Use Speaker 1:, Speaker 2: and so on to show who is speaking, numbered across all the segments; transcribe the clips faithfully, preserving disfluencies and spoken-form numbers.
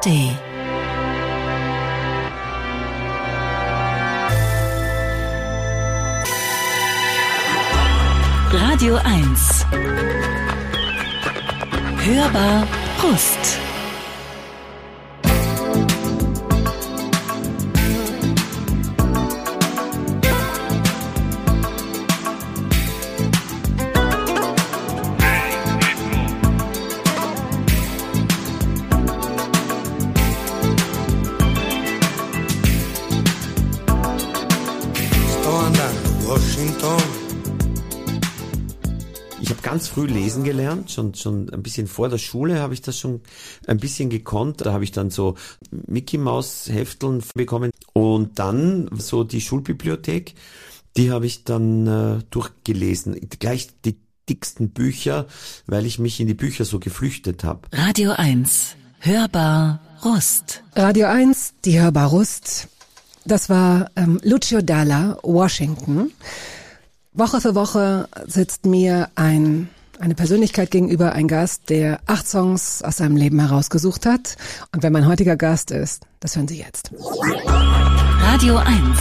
Speaker 1: A R D. Radio eins. Hörbar Brust.
Speaker 2: Ganz früh lesen gelernt, schon schon ein bisschen vor der Schule habe ich das schon ein bisschen gekonnt. Da habe ich dann so Mickey Maus Hefteln bekommen und dann so die Schulbibliothek, die habe ich dann äh, durchgelesen. Gleich die dicksten Bücher, weil ich mich in die Bücher so geflüchtet habe.
Speaker 1: Radio eins, Hörbar Rust.
Speaker 3: Radio eins, die Hörbar Rust. Das war ähm, Lucio Dalla, Washington. Woche für Woche sitzt mir ein, eine Persönlichkeit gegenüber, ein Gast, der acht Songs aus seinem Leben herausgesucht hat. Und wer mein heutiger Gast ist, das hören Sie jetzt.
Speaker 1: Radio eins.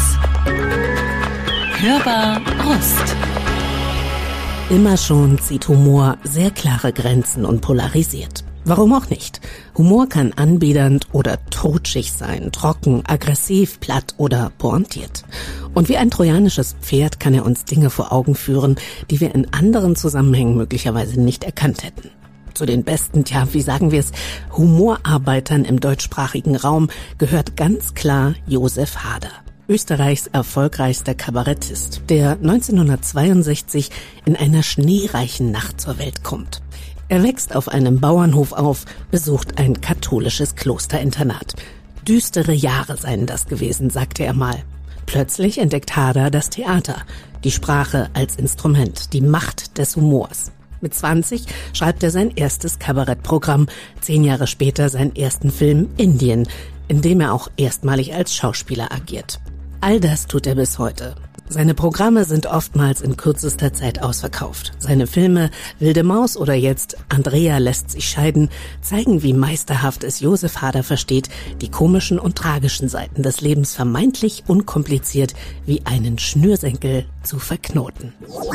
Speaker 1: Hörbar Rust. Immer schon zieht Humor sehr klare Grenzen und polarisiert. Warum auch nicht? Humor kann anbiedernd oder totschig sein, trocken, aggressiv, platt oder pointiert. Und wie ein trojanisches Pferd kann er uns Dinge vor Augen führen, die wir in anderen Zusammenhängen möglicherweise nicht erkannt hätten. Zu den besten, ja, wie sagen wir es, Humorarbeitern im deutschsprachigen Raum gehört ganz klar Josef Hader. Österreichs erfolgreichster Kabarettist, der neunzehnhundertzweiundsechzig in einer schneereichen Nacht zur Welt kommt. Er wächst auf einem Bauernhof auf, besucht ein katholisches Klosterinternat. Düstere Jahre seien das gewesen, sagte er mal. Plötzlich entdeckt Hader das Theater, die Sprache als Instrument, die Macht des Humors. Mit zwanzig schreibt er sein erstes Kabarettprogramm, zehn Jahre später seinen ersten Film Indien, in dem er auch erstmalig als Schauspieler agiert. All das tut er bis heute. Seine Programme sind oftmals in kürzester Zeit ausverkauft. Seine Filme Wilde Maus oder jetzt Andrea lässt sich scheiden zeigen, wie meisterhaft es Josef Hader versteht, die komischen und tragischen Seiten des Lebens vermeintlich unkompliziert wie einen Schnürsenkel zu verknoten.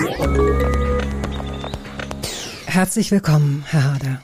Speaker 3: Herzlich willkommen, Herr Hader.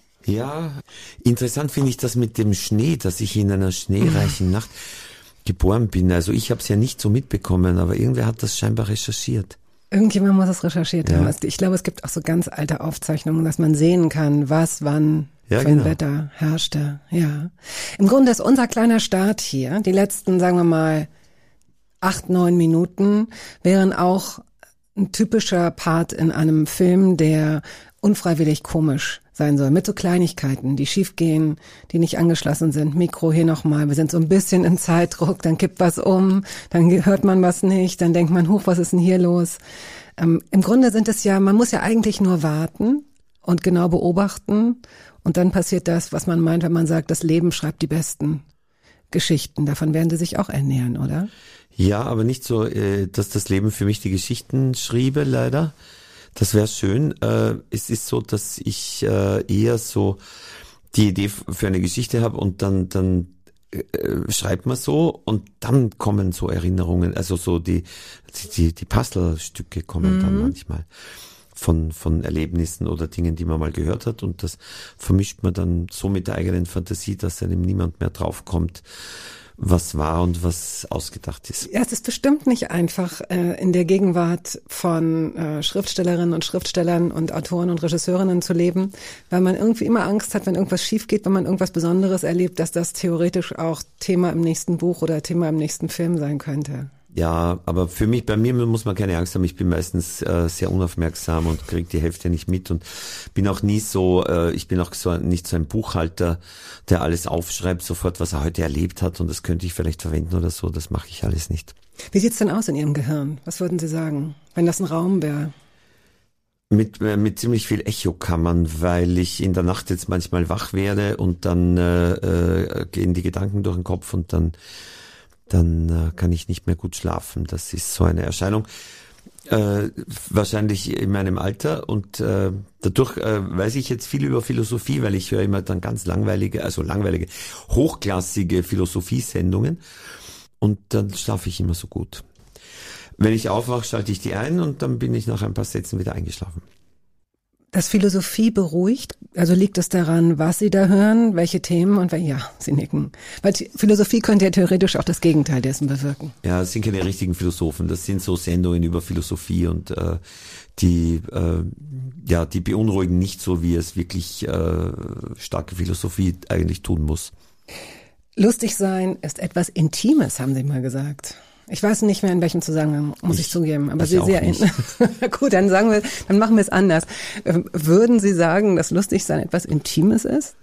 Speaker 2: Ja, interessant finde ich das mit dem Schnee, dass ich in einer schneereichen Nacht geboren bin. Also ich habe es ja nicht so mitbekommen, aber irgendwer hat das scheinbar recherchiert.
Speaker 3: Irgendjemand muss das recherchiert
Speaker 2: ja.
Speaker 3: haben. Ich glaube, es gibt auch so ganz alte Aufzeichnungen, dass man sehen kann, was wann
Speaker 2: ja,
Speaker 3: für ein
Speaker 2: genau.
Speaker 3: Wetter herrschte. Ja. Im Grunde ist unser kleiner Start hier, die letzten, sagen wir mal, acht, neun Minuten, wären auch ein typischer Part in einem Film, der unfreiwillig komisch sein soll, mit so Kleinigkeiten, die schiefgehen, die nicht angeschlossen sind. Mikro hier nochmal, wir sind so ein bisschen in Zeitdruck, dann kippt was um, dann hört man was nicht, dann denkt man, huch, was ist denn hier los? Ähm, im Grunde sind es ja, man muss ja eigentlich nur warten und genau beobachten und dann passiert das, was man meint, wenn man sagt, das Leben schreibt die besten Geschichten. Davon werden Sie sich auch ernähren, oder?
Speaker 2: Ja, aber nicht so, dass das Leben für mich die Geschichten schriebe, leider. Das wäre schön. Äh, es ist so, dass ich äh, eher so die Idee für eine Geschichte habe und dann dann äh, schreibt man so und dann kommen so Erinnerungen, also so die die die Puzzlestücke kommen mhm. dann manchmal von von Erlebnissen oder Dingen, die man mal gehört hat und das vermischt man dann so mit der eigenen Fantasie, dass einem niemand mehr draufkommt, was war und was ausgedacht ist.
Speaker 3: Ja, es ist bestimmt nicht einfach, äh, in der Gegenwart von äh, Schriftstellerinnen und Schriftstellern und Autoren und Regisseurinnen zu leben, weil man irgendwie immer Angst hat, wenn irgendwas schief geht, wenn man irgendwas Besonderes erlebt, dass das theoretisch auch Thema im nächsten Buch oder Thema im nächsten Film sein könnte.
Speaker 2: Ja, aber für mich, bei mir muss man keine Angst haben. Ich bin meistens äh, sehr unaufmerksam und kriege die Hälfte nicht mit und bin auch nie so, äh, ich bin auch so nicht so ein Buchhalter, der alles aufschreibt, sofort, was er heute erlebt hat und das könnte ich vielleicht verwenden oder so. Das mache ich alles nicht.
Speaker 3: Wie sieht's denn aus in Ihrem Gehirn? Was würden Sie sagen, wenn das ein Raum wäre?
Speaker 2: Mit, äh, mit ziemlich viel Echokammern, weil ich in der Nacht jetzt manchmal wach werde und dann äh, äh, gehen die Gedanken durch den Kopf und dann dann äh, kann ich nicht mehr gut schlafen. Das ist so eine Erscheinung. Äh, wahrscheinlich in meinem Alter und äh, dadurch äh, weiß ich jetzt viel über Philosophie, weil ich höre immer dann ganz langweilige, also langweilige, hochklassige Philosophiesendungen und dann schlafe ich immer so gut. Wenn ich aufwache, schalte ich die ein und dann bin ich nach ein paar Sätzen wieder eingeschlafen.
Speaker 3: Dass Philosophie beruhigt, also liegt es daran, was Sie da hören, welche Themen und ja, Sie nicken. Weil Philosophie könnte ja theoretisch auch das Gegenteil dessen bewirken.
Speaker 2: Ja, das sind keine richtigen Philosophen, das sind so Sendungen über Philosophie und äh, die äh, ja die beunruhigen nicht so, wie es wirklich äh, starke Philosophie eigentlich tun muss. Lustig sein ist etwas Intimes, haben Sie mal gesagt. Ich weiß nicht mehr, in welchem Zusammenhang, muss ich, ich zugeben. Aber Sie sehr in, gut, dann sagen wir, dann machen wir es anders. Würden Sie sagen, dass lustig sein etwas Intimes ist?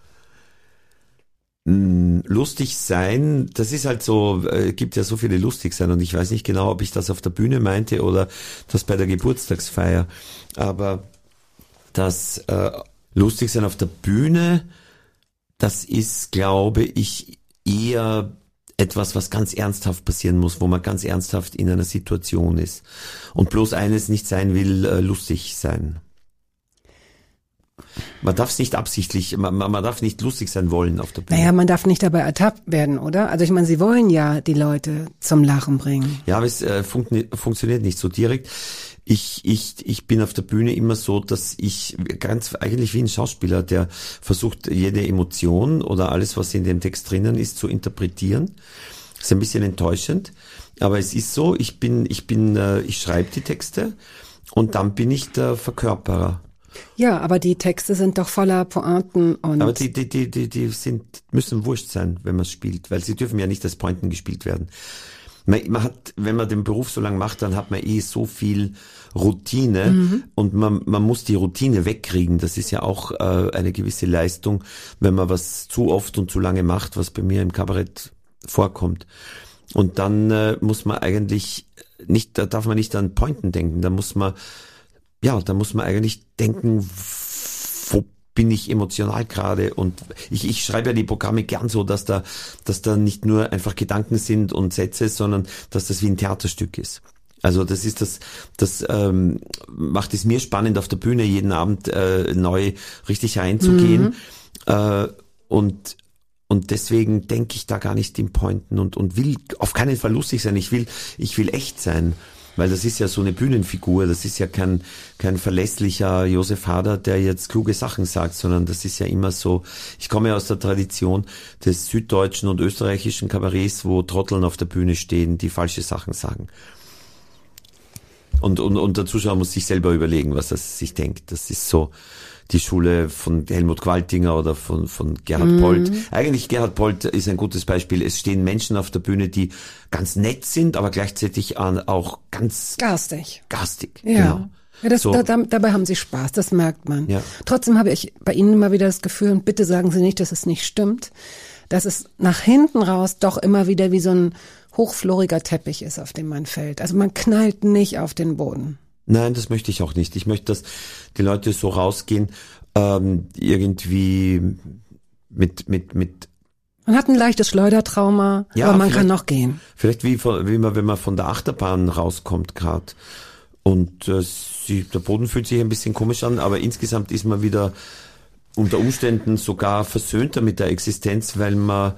Speaker 2: Lustig sein, das ist halt so, äh, gibt ja so viele lustig sein und ich weiß nicht genau, ob ich das auf der Bühne meinte oder das bei der Geburtstagsfeier. Aber das äh, lustig sein auf der Bühne, das ist, glaube ich, eher etwas, was ganz ernsthaft passieren muss, wo man ganz ernsthaft in einer Situation ist und bloß eines nicht sein will, äh, lustig sein. Man darf es nicht absichtlich, man, man darf nicht lustig sein wollen auf der Bühne. Naja, man darf nicht dabei ertappt werden, oder? Also ich meine, Sie wollen ja die Leute zum Lachen bringen. Ja, aber es äh, fun- funktioniert nicht so direkt. Ich, ich, ich bin auf der Bühne immer so, dass ich ganz eigentlich wie ein Schauspieler, der versucht, jede Emotion oder alles, was in dem Text drinnen ist, zu interpretieren. Das ist ein bisschen enttäuschend, aber es ist so, ich bin, ich bin, äh, ich schreibe die Texte und dann bin ich der Verkörperer. Ja, aber die Texte sind doch voller Pointen und... Aber die, die, die, die, die sind, müssen wurscht sein, wenn man spielt, weil sie dürfen ja nicht als Pointen gespielt werden. Man, man hat, wenn man den Beruf so lange macht, dann hat man eh so viel Routine mhm. und man, man muss die Routine wegkriegen. Das ist ja auch äh, eine gewisse Leistung, wenn man was zu oft und zu lange macht, was bei mir im Kabarett vorkommt. Und dann äh, muss man eigentlich nicht, da darf man nicht an Pointen denken, da muss man, ja, da muss man eigentlich denken, wo bin ich emotional gerade und ich, ich schreibe ja die Programme gern so, dass da, dass da nicht nur einfach Gedanken sind und Sätze, sondern dass das wie ein Theaterstück ist. Also das ist das, das ähm, macht es mir spannend, auf der Bühne jeden Abend äh, neu richtig reinzugehen mhm. äh, und und deswegen denke ich da gar nicht in Pointen und und will auf keinen Fall lustig sein. Ich will, ich will echt sein. Weil das ist ja so eine Bühnenfigur, das ist ja kein kein verlässlicher Josef Hader, der jetzt kluge Sachen sagt, sondern das ist ja immer so, ich komme ja aus der Tradition des süddeutschen und österreichischen Kabarets, wo Trotteln auf der Bühne stehen, die falsche Sachen sagen. Und, und, und der Zuschauer muss sich selber überlegen, was er sich denkt. Das ist so die Schule von Helmut Qualtinger oder von, von Gerhard mm. Polt. Eigentlich Gerhard Polt ist ein gutes Beispiel. Es stehen Menschen auf der Bühne, die ganz nett sind, aber gleichzeitig auch ganz garstig. Garstig, ja. Genau. Ja, das, so. da, da, dabei haben Sie Spaß, das merkt man. Ja. Trotzdem habe ich bei Ihnen immer wieder das Gefühl, und bitte sagen Sie nicht, dass es nicht stimmt, dass es nach hinten raus doch immer wieder wie so ein hochfloriger Teppich ist, auf dem man fällt. Also man knallt nicht auf den Boden. Nein, das möchte ich auch nicht. Ich möchte, dass die Leute so rausgehen, ähm, irgendwie mit, mit, mit. Man hat ein leichtes Schleudertrauma, ja, aber man kann noch gehen. Vielleicht wie, wie man, wenn man von der Achterbahn rauskommt gerade. Und äh, sie, der Boden fühlt sich ein bisschen komisch an, aber insgesamt ist man wieder unter Umständen sogar versöhnter mit der Existenz, weil man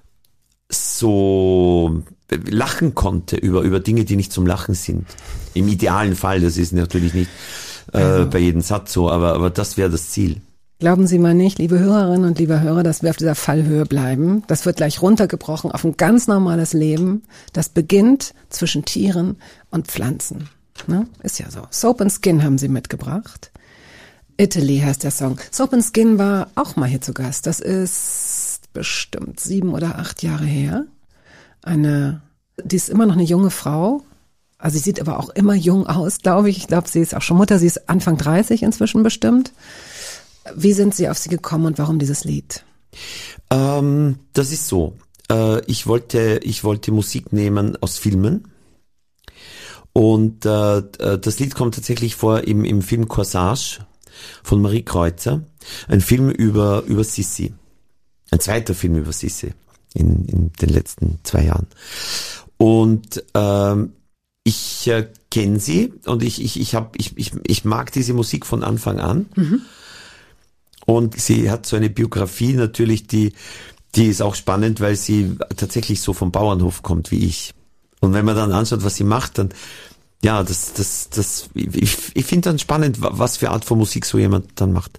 Speaker 2: so lachen konnte über über Dinge, die nicht zum Lachen sind. Im idealen Fall, das ist natürlich nicht äh, also. bei jedem Satz so, aber aber das wäre das Ziel. Glauben Sie mal nicht, liebe Hörerinnen und liebe Hörer, dass wir auf dieser Fallhöhe bleiben. Das wird gleich runtergebrochen auf ein ganz normales Leben. Das beginnt zwischen Tieren und Pflanzen. Ne? Ist ja so. Soap and Skin haben Sie mitgebracht. Italy heißt der Song. Soap and Skin war auch mal hier zu Gast. Das ist bestimmt sieben oder acht Jahre her. Eine, die ist immer noch eine junge Frau. Also sie sieht aber auch immer jung aus, glaube ich. Ich glaube, sie ist auch schon Mutter. Sie ist Anfang dreißig inzwischen bestimmt. Wie sind Sie auf sie gekommen und warum dieses Lied? Ähm, das ist so. Äh, ich wollte, ich wollte Musik nehmen aus Filmen. Und äh, das Lied kommt tatsächlich vor im, im Film Corsage von Marie Kreuzer. Ein Film über, über Sissi. Ein zweiter Film über Sissi in, in den letzten zwei Jahren. Und ähm, ich äh, kenne sie und ich ich ich habe ich, ich ich mag diese Musik von Anfang an. Mhm. Und sie hat so eine Biografie natürlich, die die ist auch spannend, weil sie tatsächlich so vom Bauernhof kommt wie ich. Und wenn man dann anschaut, was sie macht, dann ja, das das das ich ich finde dann spannend, was für Art von Musik so jemand dann macht.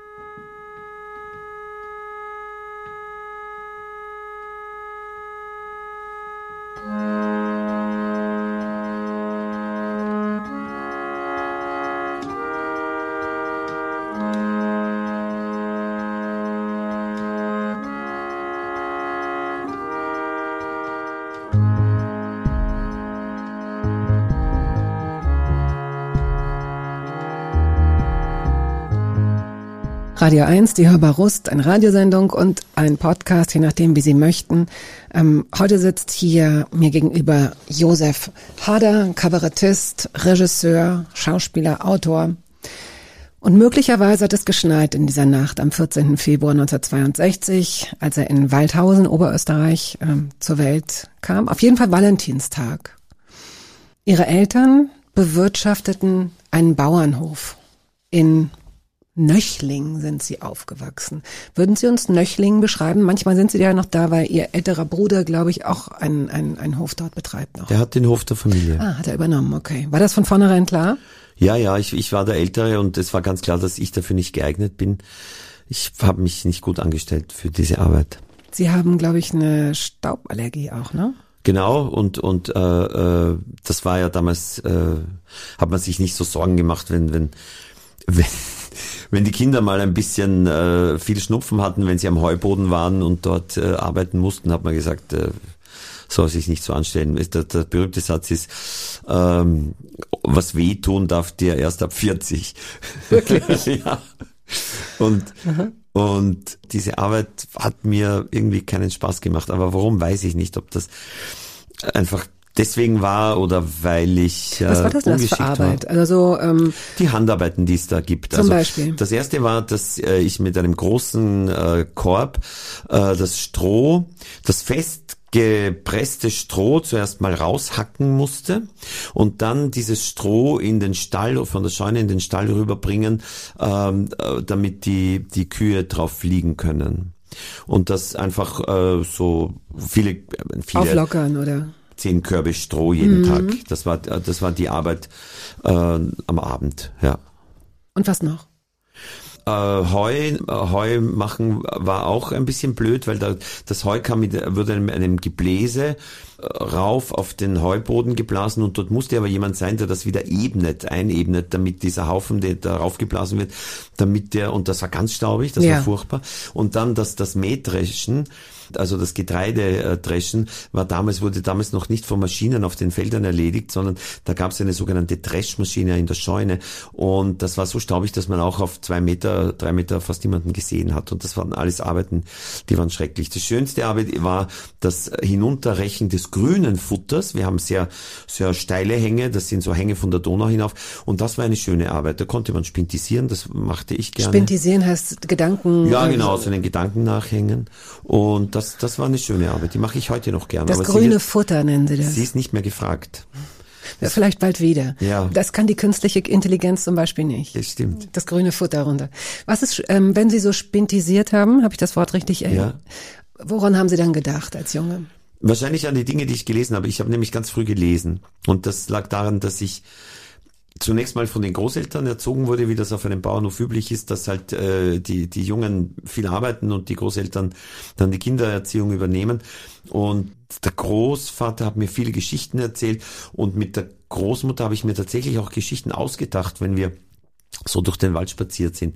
Speaker 3: Radio eins, die Hörbar Rust, eine Radiosendung und ein Podcast, je nachdem, wie Sie möchten. Ähm, heute sitzt hier mir gegenüber Josef Hader, Kabarettist, Regisseur, Schauspieler, Autor. Und möglicherweise hat es geschneit in dieser Nacht am vierzehnten Februar neunzehnhundertzweiundsechzig, als er in Waldhausen, Oberösterreich, ähm, zur Welt kam. Auf jeden Fall Valentinstag. Ihre Eltern bewirtschafteten einen Bauernhof in Nöchling sind Sie aufgewachsen. Würden Sie uns Nöchling beschreiben? Manchmal sind Sie ja noch da, weil Ihr älterer Bruder, glaube ich, auch einen, einen, einen Hof dort betreibt noch.
Speaker 2: Der hat den Hof der Familie.
Speaker 3: Ah, hat er übernommen, okay. War das von vornherein klar?
Speaker 2: Ja, ja, ich, ich war der Ältere und es war ganz klar, dass ich dafür nicht geeignet bin. Ich habe mich nicht gut angestellt für diese Arbeit.
Speaker 3: Sie haben, glaube ich, eine Stauballergie auch, ne?
Speaker 2: Genau, und und äh, äh, das war ja damals, äh, hat man sich nicht so Sorgen gemacht, wenn wenn wenn wenn die Kinder mal ein bisschen äh, viel Schnupfen hatten, wenn sie am Heuboden waren und dort äh, arbeiten mussten, hat man gesagt, äh, soll sich nicht so anstellen. Der, der berühmte Satz ist, ähm, was wehtun darf dir erst ab vierzig.
Speaker 3: Wirklich?
Speaker 2: Ja. Und, und diese Arbeit hat mir irgendwie keinen Spaß gemacht. Aber warum, weiß ich nicht, ob das einfach deswegen war oder weil ich äh,
Speaker 3: Was war das denn für Arbeit? War. Also so ähm,
Speaker 2: die Handarbeiten, die es da gibt.
Speaker 3: Zum
Speaker 2: also,
Speaker 3: Beispiel?
Speaker 2: Das erste war, dass äh, ich mit einem großen äh, Korb äh, das Stroh, das festgepresste Stroh zuerst mal raushacken musste und dann dieses Stroh in den Stall, von der Scheune in den Stall rüberbringen, ähm, äh, damit die die Kühe drauf liegen können. Und das einfach äh, so viele, äh, viele
Speaker 3: auflockern, oder?
Speaker 2: Zehn Körbe Stroh jeden
Speaker 3: mhm.
Speaker 2: Tag. Das war, das war die Arbeit äh, am Abend, ja.
Speaker 3: Und was noch?
Speaker 2: Äh, Heu, Heu machen war auch ein bisschen blöd, weil da, das Heu kam mit, wurde mit einem Gebläse rauf auf den Heuboden geblasen und dort musste aber jemand sein, der das wieder ebnet, einebnet, damit dieser Haufen, der da raufgeblasen wird, damit der, und das war ganz staubig, das ja. war furchtbar. Und dann das, das Mähdreschen, also das Getreidedreschen, war damals, wurde damals noch nicht von Maschinen auf den Feldern erledigt, sondern da gab es eine sogenannte Dreschmaschine in der Scheune und das war so staubig, dass man auch auf zwei Meter, drei Meter fast niemanden gesehen hat und das waren alles Arbeiten, die waren schrecklich. Die schönste Arbeit war das Hinunterrechen des grünen Futters. Wir haben sehr, sehr steile Hänge, das sind so Hänge von der Donau hinauf und das war eine schöne Arbeit. Da konnte man spintisieren, das machte ich gerne.
Speaker 3: Spintisieren heißt Gedanken...
Speaker 2: Ja, genau, so den Gedanken nachhängen und das, das war eine schöne Arbeit, die mache ich heute noch gerne.
Speaker 3: Das
Speaker 2: aber
Speaker 3: grüne
Speaker 2: wird,
Speaker 3: Futter nennen Sie das.
Speaker 2: Sie ist nicht mehr gefragt.
Speaker 3: Ja, vielleicht bald wieder.
Speaker 2: Ja.
Speaker 3: Das kann die künstliche Intelligenz zum Beispiel nicht.
Speaker 2: Das stimmt.
Speaker 3: Das grüne Futter runter. Was ist, ähm, wenn Sie so spintisiert haben, habe ich das Wort richtig erinnert? Ja. Woran haben Sie dann gedacht als Junge?
Speaker 2: Wahrscheinlich an die Dinge, die ich gelesen habe. Ich habe nämlich ganz früh gelesen. Und das lag daran, dass ich zunächst mal von den Großeltern erzogen wurde, wie das auf einem Bauernhof üblich ist, dass halt äh, die die Jungen viel arbeiten und die Großeltern dann die Kindererziehung übernehmen. Und der Großvater hat mir viele Geschichten erzählt und mit der Großmutter habe ich mir tatsächlich auch Geschichten ausgedacht, wenn wir so durch den Wald spaziert sind.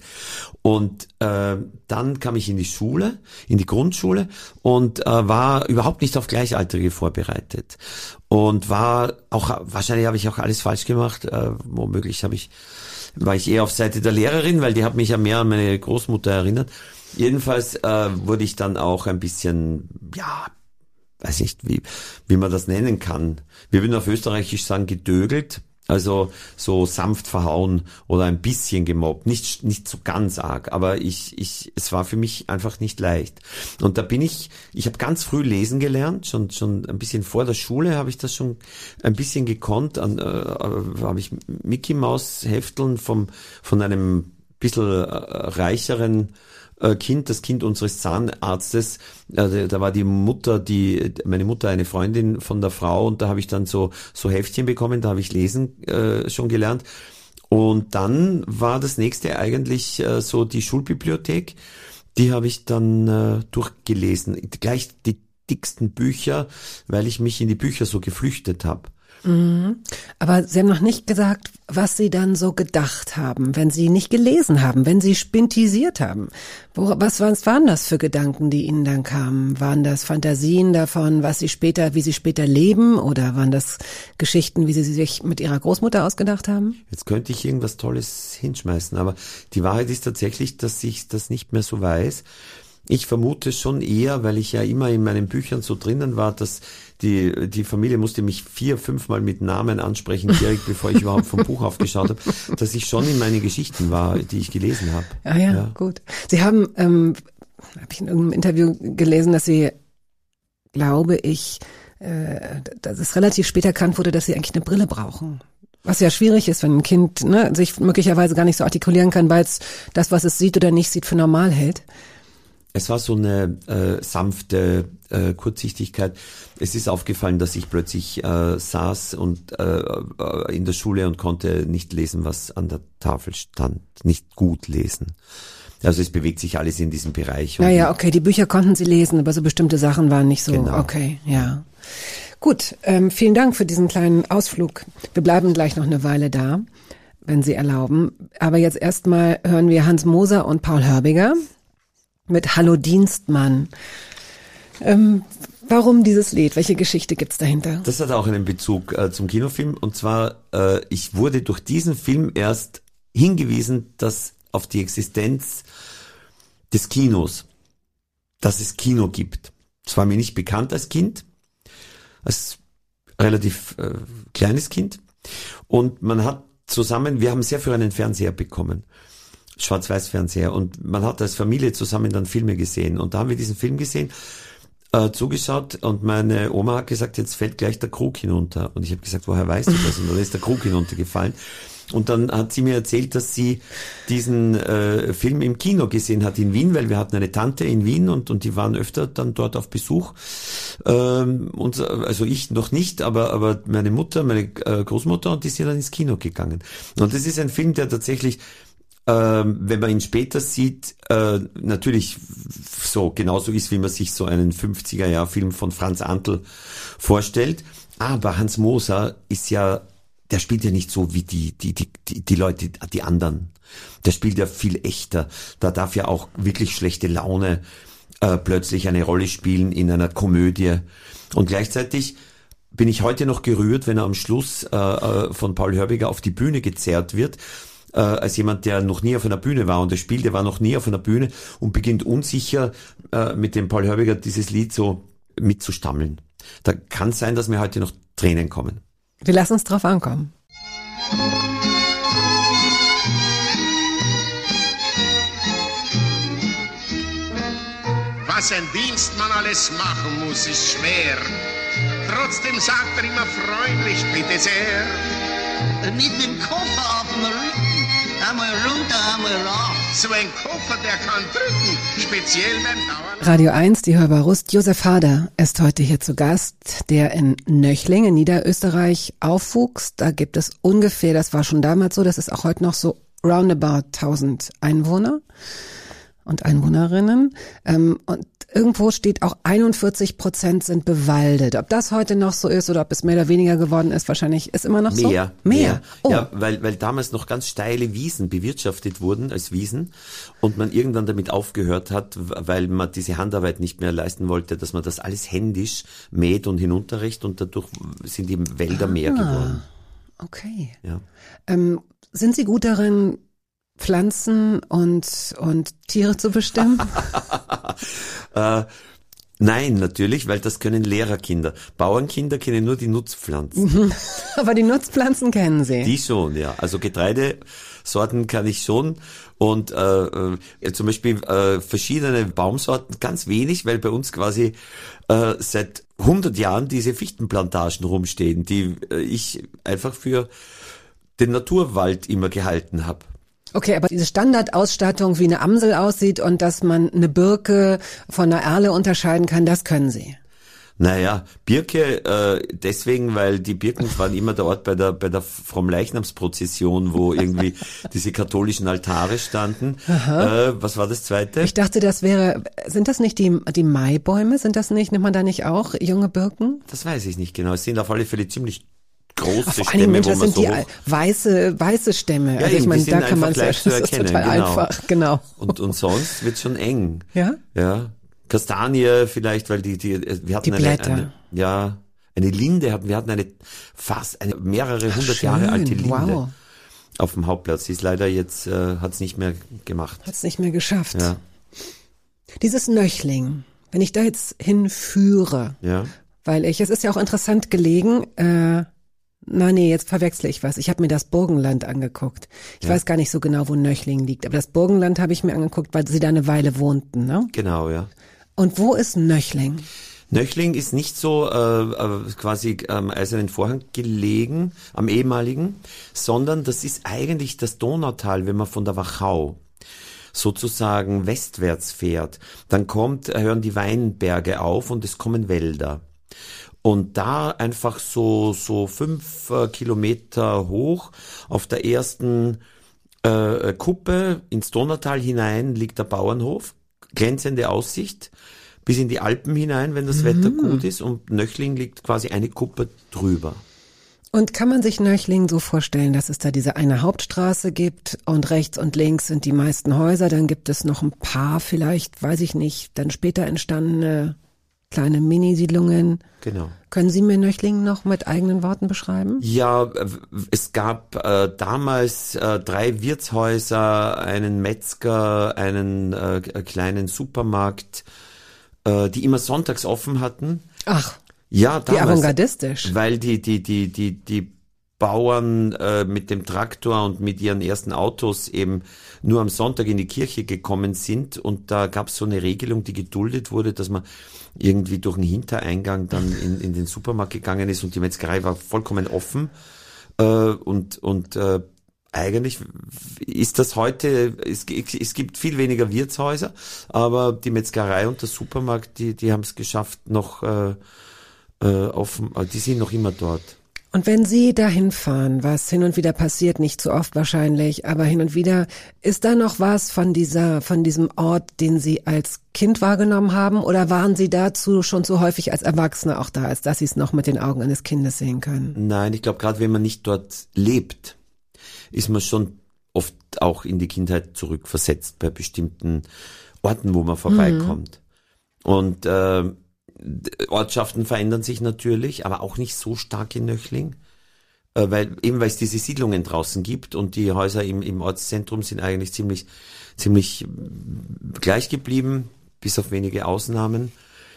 Speaker 2: Und äh, dann kam ich in die Schule, in die Grundschule und äh, war überhaupt nicht auf Gleichaltrige vorbereitet. Und war auch, wahrscheinlich habe ich auch alles falsch gemacht, äh, womöglich habe ich, war ich eher auf Seite der Lehrerin, weil die hat mich ja mehr an meine Großmutter erinnert. Jedenfalls äh, wurde ich dann auch ein bisschen, ja, weiß nicht, wie wie man das nennen kann. Wir würden auf Österreichisch sagen, gedögelt. Also so sanft verhauen oder ein bisschen gemobbt, nicht nicht so ganz arg, aber ich ich es war für mich einfach nicht leicht. Und da bin ich, ich habe ganz früh lesen gelernt, schon schon ein bisschen vor der Schule habe ich das schon ein bisschen gekonnt. An äh, habe ich Mickey Maus Hefteln vom von einem bisschen äh, reicheren Kind, das Kind unseres Zahnarztes, äh, da war die Mutter, die meine Mutter eine Freundin von der Frau und da habe ich dann so so Heftchen bekommen, da habe ich lesen äh, schon gelernt und dann war das nächste eigentlich äh, so die Schulbibliothek, die habe ich dann äh, durchgelesen, gleich die dicksten Bücher, weil ich mich in die Bücher so geflüchtet habe.
Speaker 3: Mhm. Aber Sie haben noch nicht gesagt, was Sie dann so gedacht haben, wenn Sie nicht gelesen haben, wenn Sie spintisiert haben. Wo, was, was waren das für Gedanken, die Ihnen dann kamen? Waren das Fantasien davon, was Sie später, wie Sie später leben, oder waren das Geschichten, wie Sie sich mit Ihrer Großmutter ausgedacht haben?
Speaker 2: Jetzt könnte ich irgendwas Tolles hinschmeißen, aber die Wahrheit ist tatsächlich, dass ich das nicht mehr so weiß. Ich vermute schon eher, weil ich ja immer in meinen Büchern so drinnen war, dass die die Familie musste mich vier, fünfmal mit Namen ansprechen, direkt bevor ich überhaupt vom Buch aufgeschaut habe, dass ich schon in meine Geschichten war, die ich gelesen habe.
Speaker 3: Ah ja, ja. Gut. Sie haben, ähm, habe ich in irgendeinem Interview gelesen, dass Sie, glaube ich, äh, dass es relativ spät erkannt wurde, dass Sie eigentlich eine Brille brauchen. Was ja schwierig ist, wenn ein Kind ne, sich möglicherweise gar nicht so artikulieren kann, weil es das, was es sieht oder nicht sieht, für normal hält.
Speaker 2: Es war so eine äh, sanfte äh, Kurzsichtigkeit. Es ist aufgefallen, dass ich plötzlich äh, saß und äh, in der Schule und konnte nicht lesen, was an der Tafel stand. Nicht gut lesen. Also es bewegt sich alles in diesem Bereich.
Speaker 3: Naja, okay, die Bücher konnten Sie lesen, aber so bestimmte Sachen waren nicht so.
Speaker 2: Genau.
Speaker 3: Okay, ja. Gut, ähm, vielen Dank für diesen kleinen Ausflug. Wir bleiben gleich noch eine Weile da, wenn Sie erlauben. Aber jetzt erstmal hören wir Hans Moser und Paul Hörbiger mit Hallo Dienstmann. Ähm, warum dieses Lied? Welche Geschichte gibt's dahinter?
Speaker 2: Das hat auch einen Bezug äh, zum Kinofilm. Und zwar, äh, ich wurde durch diesen Film erst hingewiesen, dass auf die Existenz des Kinos, dass es Kino gibt. Das war mir nicht bekannt als Kind, als relativ äh, kleines Kind. Und man hat zusammen, wir haben sehr früh einen Fernseher bekommen. Schwarz-Weiß-Fernseher, und man hat als Familie zusammen dann Filme gesehen, und da haben wir diesen Film gesehen, äh, zugeschaut, und meine Oma hat gesagt, jetzt fällt gleich der Krug hinunter, und ich habe gesagt, woher weißt du das? Und dann ist der Krug hinuntergefallen, und dann hat sie mir erzählt, dass sie diesen äh, Film im Kino gesehen hat in Wien, weil wir hatten eine Tante in Wien, und und die waren öfter dann dort auf Besuch, ähm, und also ich noch nicht, aber aber meine Mutter, meine äh, Großmutter, und die sind dann ins Kino gegangen, und das ist ein Film, der tatsächlich, Ähm, wenn man ihn später sieht, äh, natürlich so genauso ist, wie man sich so einen fünfziger-Jahr-Film von Franz Antl vorstellt. Aber Hans Moser ist ja, der spielt ja nicht so wie die die die die, die Leute, die anderen. Der spielt ja viel echter. Da darf ja auch wirklich schlechte Laune äh, plötzlich eine Rolle spielen in einer Komödie. Und gleichzeitig bin ich heute noch gerührt, wenn er am Schluss äh, von Paul Hörbiger auf die Bühne gezerrt wird, äh, als jemand, der noch nie auf einer Bühne war, und der spielt, der war noch nie auf einer Bühne und beginnt unsicher äh, mit dem Paul Hörbiger dieses Lied so mitzustammeln. Da kann es sein, dass mir heute noch Tränen kommen.
Speaker 3: Wir lassen uns drauf ankommen.
Speaker 4: Was ein Dienstmann alles machen muss, ist schwer. Trotzdem sagt er immer freundlich, bitte sehr.
Speaker 5: Mit dem Koffer auf dem Rücken, einmal runter, einmal rauf.
Speaker 4: So ein Koffer, der kann drücken, speziell beim Dauern.
Speaker 3: Radio eins, die Hörbar Rust. Josef Hader ist heute hier zu Gast, der in Nöchling in Niederösterreich aufwuchs. Da gibt es ungefähr, das war schon damals so, das ist auch heute noch so, roundabout tausend Einwohner und Einwohnerinnen. Ähm, und irgendwo steht auch einundvierzig Prozent sind bewaldet. Ob das heute noch so ist oder ob es mehr oder weniger geworden ist, wahrscheinlich ist immer noch so.
Speaker 2: Mehr.
Speaker 3: Mehr.
Speaker 2: mehr.
Speaker 3: Oh.
Speaker 2: Ja, weil, weil damals noch ganz steile Wiesen bewirtschaftet wurden als Wiesen und man irgendwann damit aufgehört hat, weil man diese Handarbeit nicht mehr leisten wollte, dass man das alles händisch mäht und hinunterricht, und dadurch sind die Wälder
Speaker 3: ah,
Speaker 2: mehr geworden.
Speaker 3: Okay.
Speaker 2: Ja.
Speaker 3: Ähm, sind Sie gut darin, Pflanzen und und Tiere zu bestimmen?
Speaker 2: äh, Nein, natürlich, weil das können Lehrerkinder. Bauernkinder kennen nur die Nutzpflanzen.
Speaker 3: Aber die Nutzpflanzen kennen Sie.
Speaker 2: Die schon, ja. Also Getreidesorten kann ich schon und äh, äh, zum Beispiel äh, verschiedene Baumsorten ganz wenig, weil bei uns quasi äh, seit hundert Jahren diese Fichtenplantagen rumstehen, die äh, ich einfach für den Naturwald immer gehalten habe.
Speaker 3: Okay, aber diese Standardausstattung, wie eine Amsel aussieht und dass man eine Birke von einer Erle unterscheiden kann, das können Sie.
Speaker 2: Naja, Birke, äh, deswegen, weil die Birken waren immer der Ort bei der bei der Frommleichnamsprozession, wo irgendwie diese katholischen Altare standen. Äh, was war das zweite?
Speaker 3: Ich dachte, das wäre, sind das nicht die die Maibäume? Sind das nicht, nimmt man da nicht auch junge Birken?
Speaker 2: Das weiß ich nicht genau. Es sind auf alle Fälle ziemlich große
Speaker 3: Vor allem,
Speaker 2: Stämme,
Speaker 3: Mensch,
Speaker 2: wo
Speaker 3: das
Speaker 2: man
Speaker 3: sind
Speaker 2: so
Speaker 3: die
Speaker 2: hoch...
Speaker 3: weiße, weiße Stämme.
Speaker 2: Ja,
Speaker 3: also ich
Speaker 2: eben,
Speaker 3: meine,
Speaker 2: die
Speaker 3: da
Speaker 2: sind
Speaker 3: kann man
Speaker 2: einfach
Speaker 3: es
Speaker 2: leicht zu
Speaker 3: das ist
Speaker 2: erkennen,
Speaker 3: total
Speaker 2: genau.
Speaker 3: einfach, genau.
Speaker 2: Und, und sonst wird's schon eng.
Speaker 3: Ja?
Speaker 2: Ja. Kastanie vielleicht, weil die, die, wir hatten
Speaker 3: Die Blätter.
Speaker 2: eine, eine, ja, eine Linde hatten, wir hatten eine fast, eine mehrere
Speaker 3: Ach,
Speaker 2: hundert
Speaker 3: schön.
Speaker 2: Jahre alte Linde
Speaker 3: Wow.
Speaker 2: auf dem Hauptplatz. Die ist leider jetzt, äh, hat's nicht mehr gemacht.
Speaker 3: Hat's nicht mehr geschafft.
Speaker 2: Ja,
Speaker 3: Dieses Nöchling, wenn ich da jetzt hinführe,
Speaker 2: ja.
Speaker 3: weil ich, es ist ja auch interessant gelegen, äh, na nee, jetzt verwechsle ich was. Ich habe mir das Burgenland angeguckt. Ich
Speaker 2: Ja.
Speaker 3: weiß gar nicht so genau, wo Nöchling liegt, aber das Burgenland habe ich mir angeguckt, weil sie da eine Weile wohnten, ne?
Speaker 2: Genau, ja.
Speaker 3: Und wo ist Nöchling?
Speaker 2: Nöchling ist nicht so äh, äh, quasi am Eisernen Vorhang gelegen, am ehemaligen, sondern das ist eigentlich das Donautal, wenn man von der Wachau sozusagen westwärts fährt. Dann kommt, hören die Weinberge auf und es kommen Wälder. Und da einfach so so fünf äh, Kilometer hoch auf der ersten äh, Kuppe ins Donautal hinein liegt der Bauernhof, glänzende Aussicht bis in die Alpen hinein, wenn das Wetter gut ist, und Nöchling liegt quasi eine Kuppe drüber.
Speaker 3: Und kann man sich Nöchling so vorstellen, dass es da diese eine Hauptstraße gibt und rechts und links sind die meisten Häuser, dann gibt es noch ein paar vielleicht, weiß ich nicht, dann später entstandene kleine Minisiedlungen.
Speaker 2: Genau.
Speaker 3: Können Sie mir Nöchling noch mit eigenen Worten beschreiben?
Speaker 2: Ja, äh, es gab äh, damals äh, drei Wirtshäuser, einen Metzger, einen äh, kleinen Supermarkt, äh, die immer sonntags offen hatten.
Speaker 3: Ach,
Speaker 2: Ja,
Speaker 3: wie
Speaker 2: damals,
Speaker 3: avantgardistisch.
Speaker 2: weil die die die die die Bauern äh, mit dem Traktor und mit ihren ersten Autos eben nur am Sonntag in die Kirche gekommen sind, und da gab es so eine Regelung, die geduldet wurde, dass man irgendwie durch den Hintereingang dann in, in den Supermarkt gegangen ist, und die Metzgerei war vollkommen offen äh, und und äh, eigentlich ist das heute, es, es gibt viel weniger Wirtshäuser, aber die Metzgerei und der Supermarkt, die die haben es geschafft, noch äh, äh, offen, die sind noch immer dort.
Speaker 3: Und wenn Sie dahin fahren, was hin und wieder passiert, nicht zu oft wahrscheinlich, aber hin und wieder, ist da noch was von dieser, von diesem Ort, den Sie als Kind wahrgenommen haben, oder waren Sie dazu schon so häufig als Erwachsene auch da, als dass Sie es noch mit den Augen eines Kindes sehen können?
Speaker 2: Nein, ich glaube, gerade wenn man nicht dort lebt, ist man schon oft auch in die Kindheit zurückversetzt bei bestimmten Orten, wo man vorbeikommt. Mhm. Und äh, Ortschaften verändern sich natürlich, aber auch nicht so stark in Nöchling, äh, weil eben weil es diese Siedlungen draußen gibt, und die Häuser im, im Ortszentrum sind eigentlich ziemlich ziemlich gleich geblieben, bis auf wenige Ausnahmen.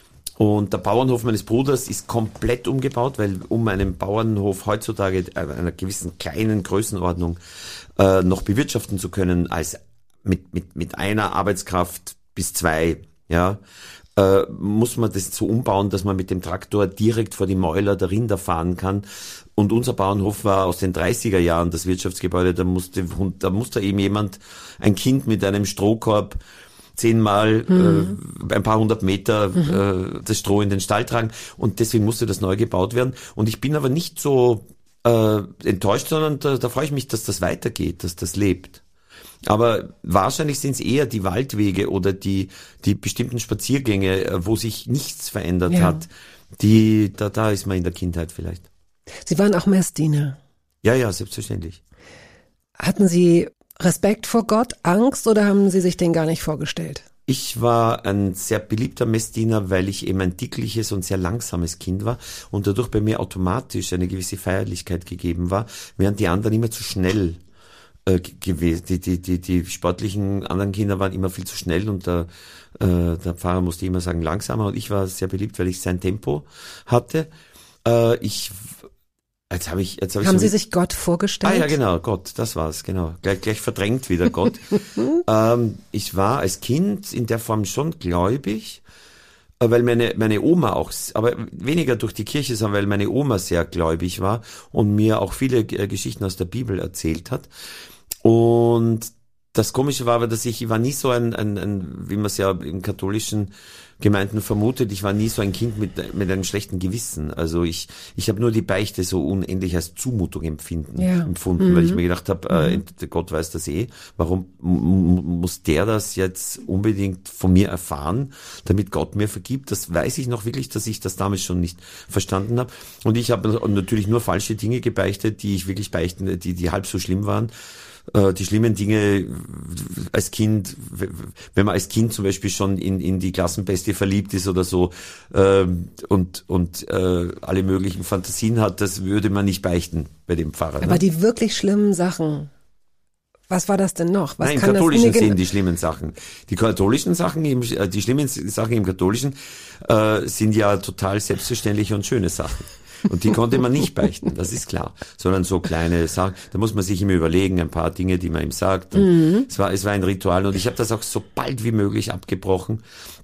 Speaker 2: Und der Bauernhof meines Bruders ist komplett umgebaut, weil um einen Bauernhof heutzutage einer gewissen kleinen Größenordnung äh, noch bewirtschaften zu können, als mit mit mit einer Arbeitskraft bis zwei, ja, äh, muss man das so umbauen, dass man mit dem Traktor direkt vor die Mäuler der Rinder fahren kann. Und unser Bauernhof war aus den dreißiger Jahren, das Wirtschaftsgebäude, da musste da musste eben jemand, ein Kind mit einem Strohkorb, zehnmal mhm. äh, ein paar hundert Meter mhm. äh, das Stroh in den Stall tragen, und deswegen musste das neu gebaut werden. Und ich bin aber nicht so äh, enttäuscht, sondern da, da freue ich mich, dass das weitergeht, dass das lebt. Aber wahrscheinlich sind es eher die Waldwege oder die die bestimmten Spaziergänge, wo sich nichts verändert
Speaker 3: ja.
Speaker 2: hat. Die da da ist man in der Kindheit vielleicht.
Speaker 3: Sie waren auch Messdiener.
Speaker 2: Ja, ja, selbstverständlich.
Speaker 3: Hatten Sie Respekt vor Gott, Angst, oder haben Sie sich den gar nicht vorgestellt?
Speaker 2: Ich war ein sehr beliebter Messdiener, weil ich eben ein dickliches und sehr langsames Kind war und dadurch bei mir automatisch eine gewisse Feierlichkeit gegeben war, während die anderen immer zu schnell äh, gewesen. Die, die, die, die sportlichen anderen Kinder waren immer viel zu schnell und der, äh, der Pfarrer musste immer sagen langsamer und ich war sehr beliebt, weil ich sein Tempo hatte. Äh, ich Jetzt habe ich, jetzt hab ich
Speaker 3: Haben
Speaker 2: so
Speaker 3: Sie sich Gott vorgestellt?
Speaker 2: Ah ja, genau, Gott, das war's, genau. Gleich, gleich verdrängt wieder Gott. ähm, ich war als Kind in der Form schon gläubig, weil meine meine Oma auch, aber weniger durch die Kirche, sondern weil meine Oma sehr gläubig war und mir auch viele äh, Geschichten aus der Bibel erzählt hat. Und das Komische war aber, dass ich, ich war nie so ein, ein, ein wie man es ja in katholischen Gemeinden vermutet, ich war nie so ein Kind mit mit einem schlechten Gewissen. Also ich ich habe nur die Beichte so unendlich als Zumutung empfinden,
Speaker 3: ja.
Speaker 2: empfunden,
Speaker 3: mhm.
Speaker 2: weil ich mir gedacht habe, äh,
Speaker 3: mhm.
Speaker 2: Gott weiß das eh, warum m- muss der das jetzt unbedingt von mir erfahren, damit Gott mir vergibt? Das weiß ich noch wirklich, dass ich das damals schon nicht verstanden habe. Und ich habe natürlich nur falsche Dinge gebeichtet, die ich wirklich beichten, die die halb so schlimm waren. Die schlimmen Dinge als Kind, wenn man als Kind zum Beispiel schon in in die Klassenbeste verliebt ist oder so ähm, und und äh, alle möglichen Fantasien hat, das würde man nicht beichten bei dem Pfarrer.
Speaker 3: Aber
Speaker 2: ne?
Speaker 3: die wirklich schlimmen Sachen, was war das denn noch? Was
Speaker 2: Nein, im
Speaker 3: kann
Speaker 2: Katholischen
Speaker 3: das
Speaker 2: sind die schlimmen Sachen. Die katholischen Sachen, im, die schlimmen Sachen im Katholischen äh, sind ja total selbstverständliche und schöne Sachen. Und die konnte man nicht beichten, das ist klar. Sondern so kleine Sachen, da muss man sich immer überlegen, ein paar Dinge, die man ihm sagt. Mhm. Es war, es war ein Ritual und ich habe das auch so bald wie möglich abgebrochen.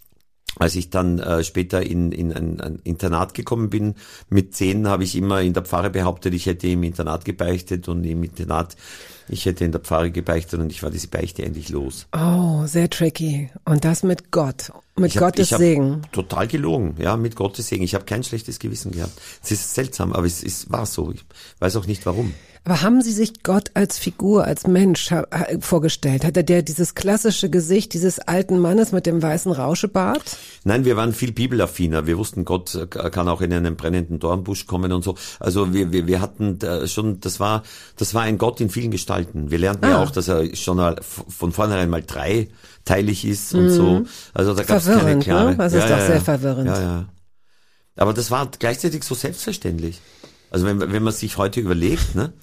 Speaker 2: Als ich dann äh, später in, in ein, ein Internat gekommen bin, mit zehn habe ich immer in der Pfarre behauptet, ich hätte im Internat gebeichtet und im Internat, ich hätte in der Pfarre gebeichtet und ich war diese Beichte endlich los.
Speaker 3: Oh, sehr tricky. Und das mit Gott, mit
Speaker 2: ich hab,
Speaker 3: Gottes
Speaker 2: ich hab
Speaker 3: Segen.
Speaker 2: Total gelogen, ja, mit Gottes Segen. Ich habe kein schlechtes Gewissen gehabt. Es ist seltsam, aber es, es war so. Ich weiß auch nicht warum.
Speaker 3: Aber haben Sie sich Gott als Figur, als Mensch ha- vorgestellt? Hatte der dieses klassische Gesicht dieses alten Mannes mit dem weißen Rauschebart?
Speaker 2: Nein, wir waren viel bibelaffiner. Wir wussten, Gott kann auch in einen brennenden Dornbusch kommen und so. Also wir wir, wir hatten schon, das war das war ein Gott in vielen Gestalten. Wir lernten ah. ja auch, dass er schon von vornherein mal dreiteilig ist und mhm. so. Also da gab es keine klare.
Speaker 3: Ne? Das ist
Speaker 2: ja,
Speaker 3: doch
Speaker 2: ja,
Speaker 3: sehr
Speaker 2: ja.
Speaker 3: verwirrend.
Speaker 2: Ja, ja. Aber das war gleichzeitig so selbstverständlich. Also wenn wenn man sich heute überlegt, ne,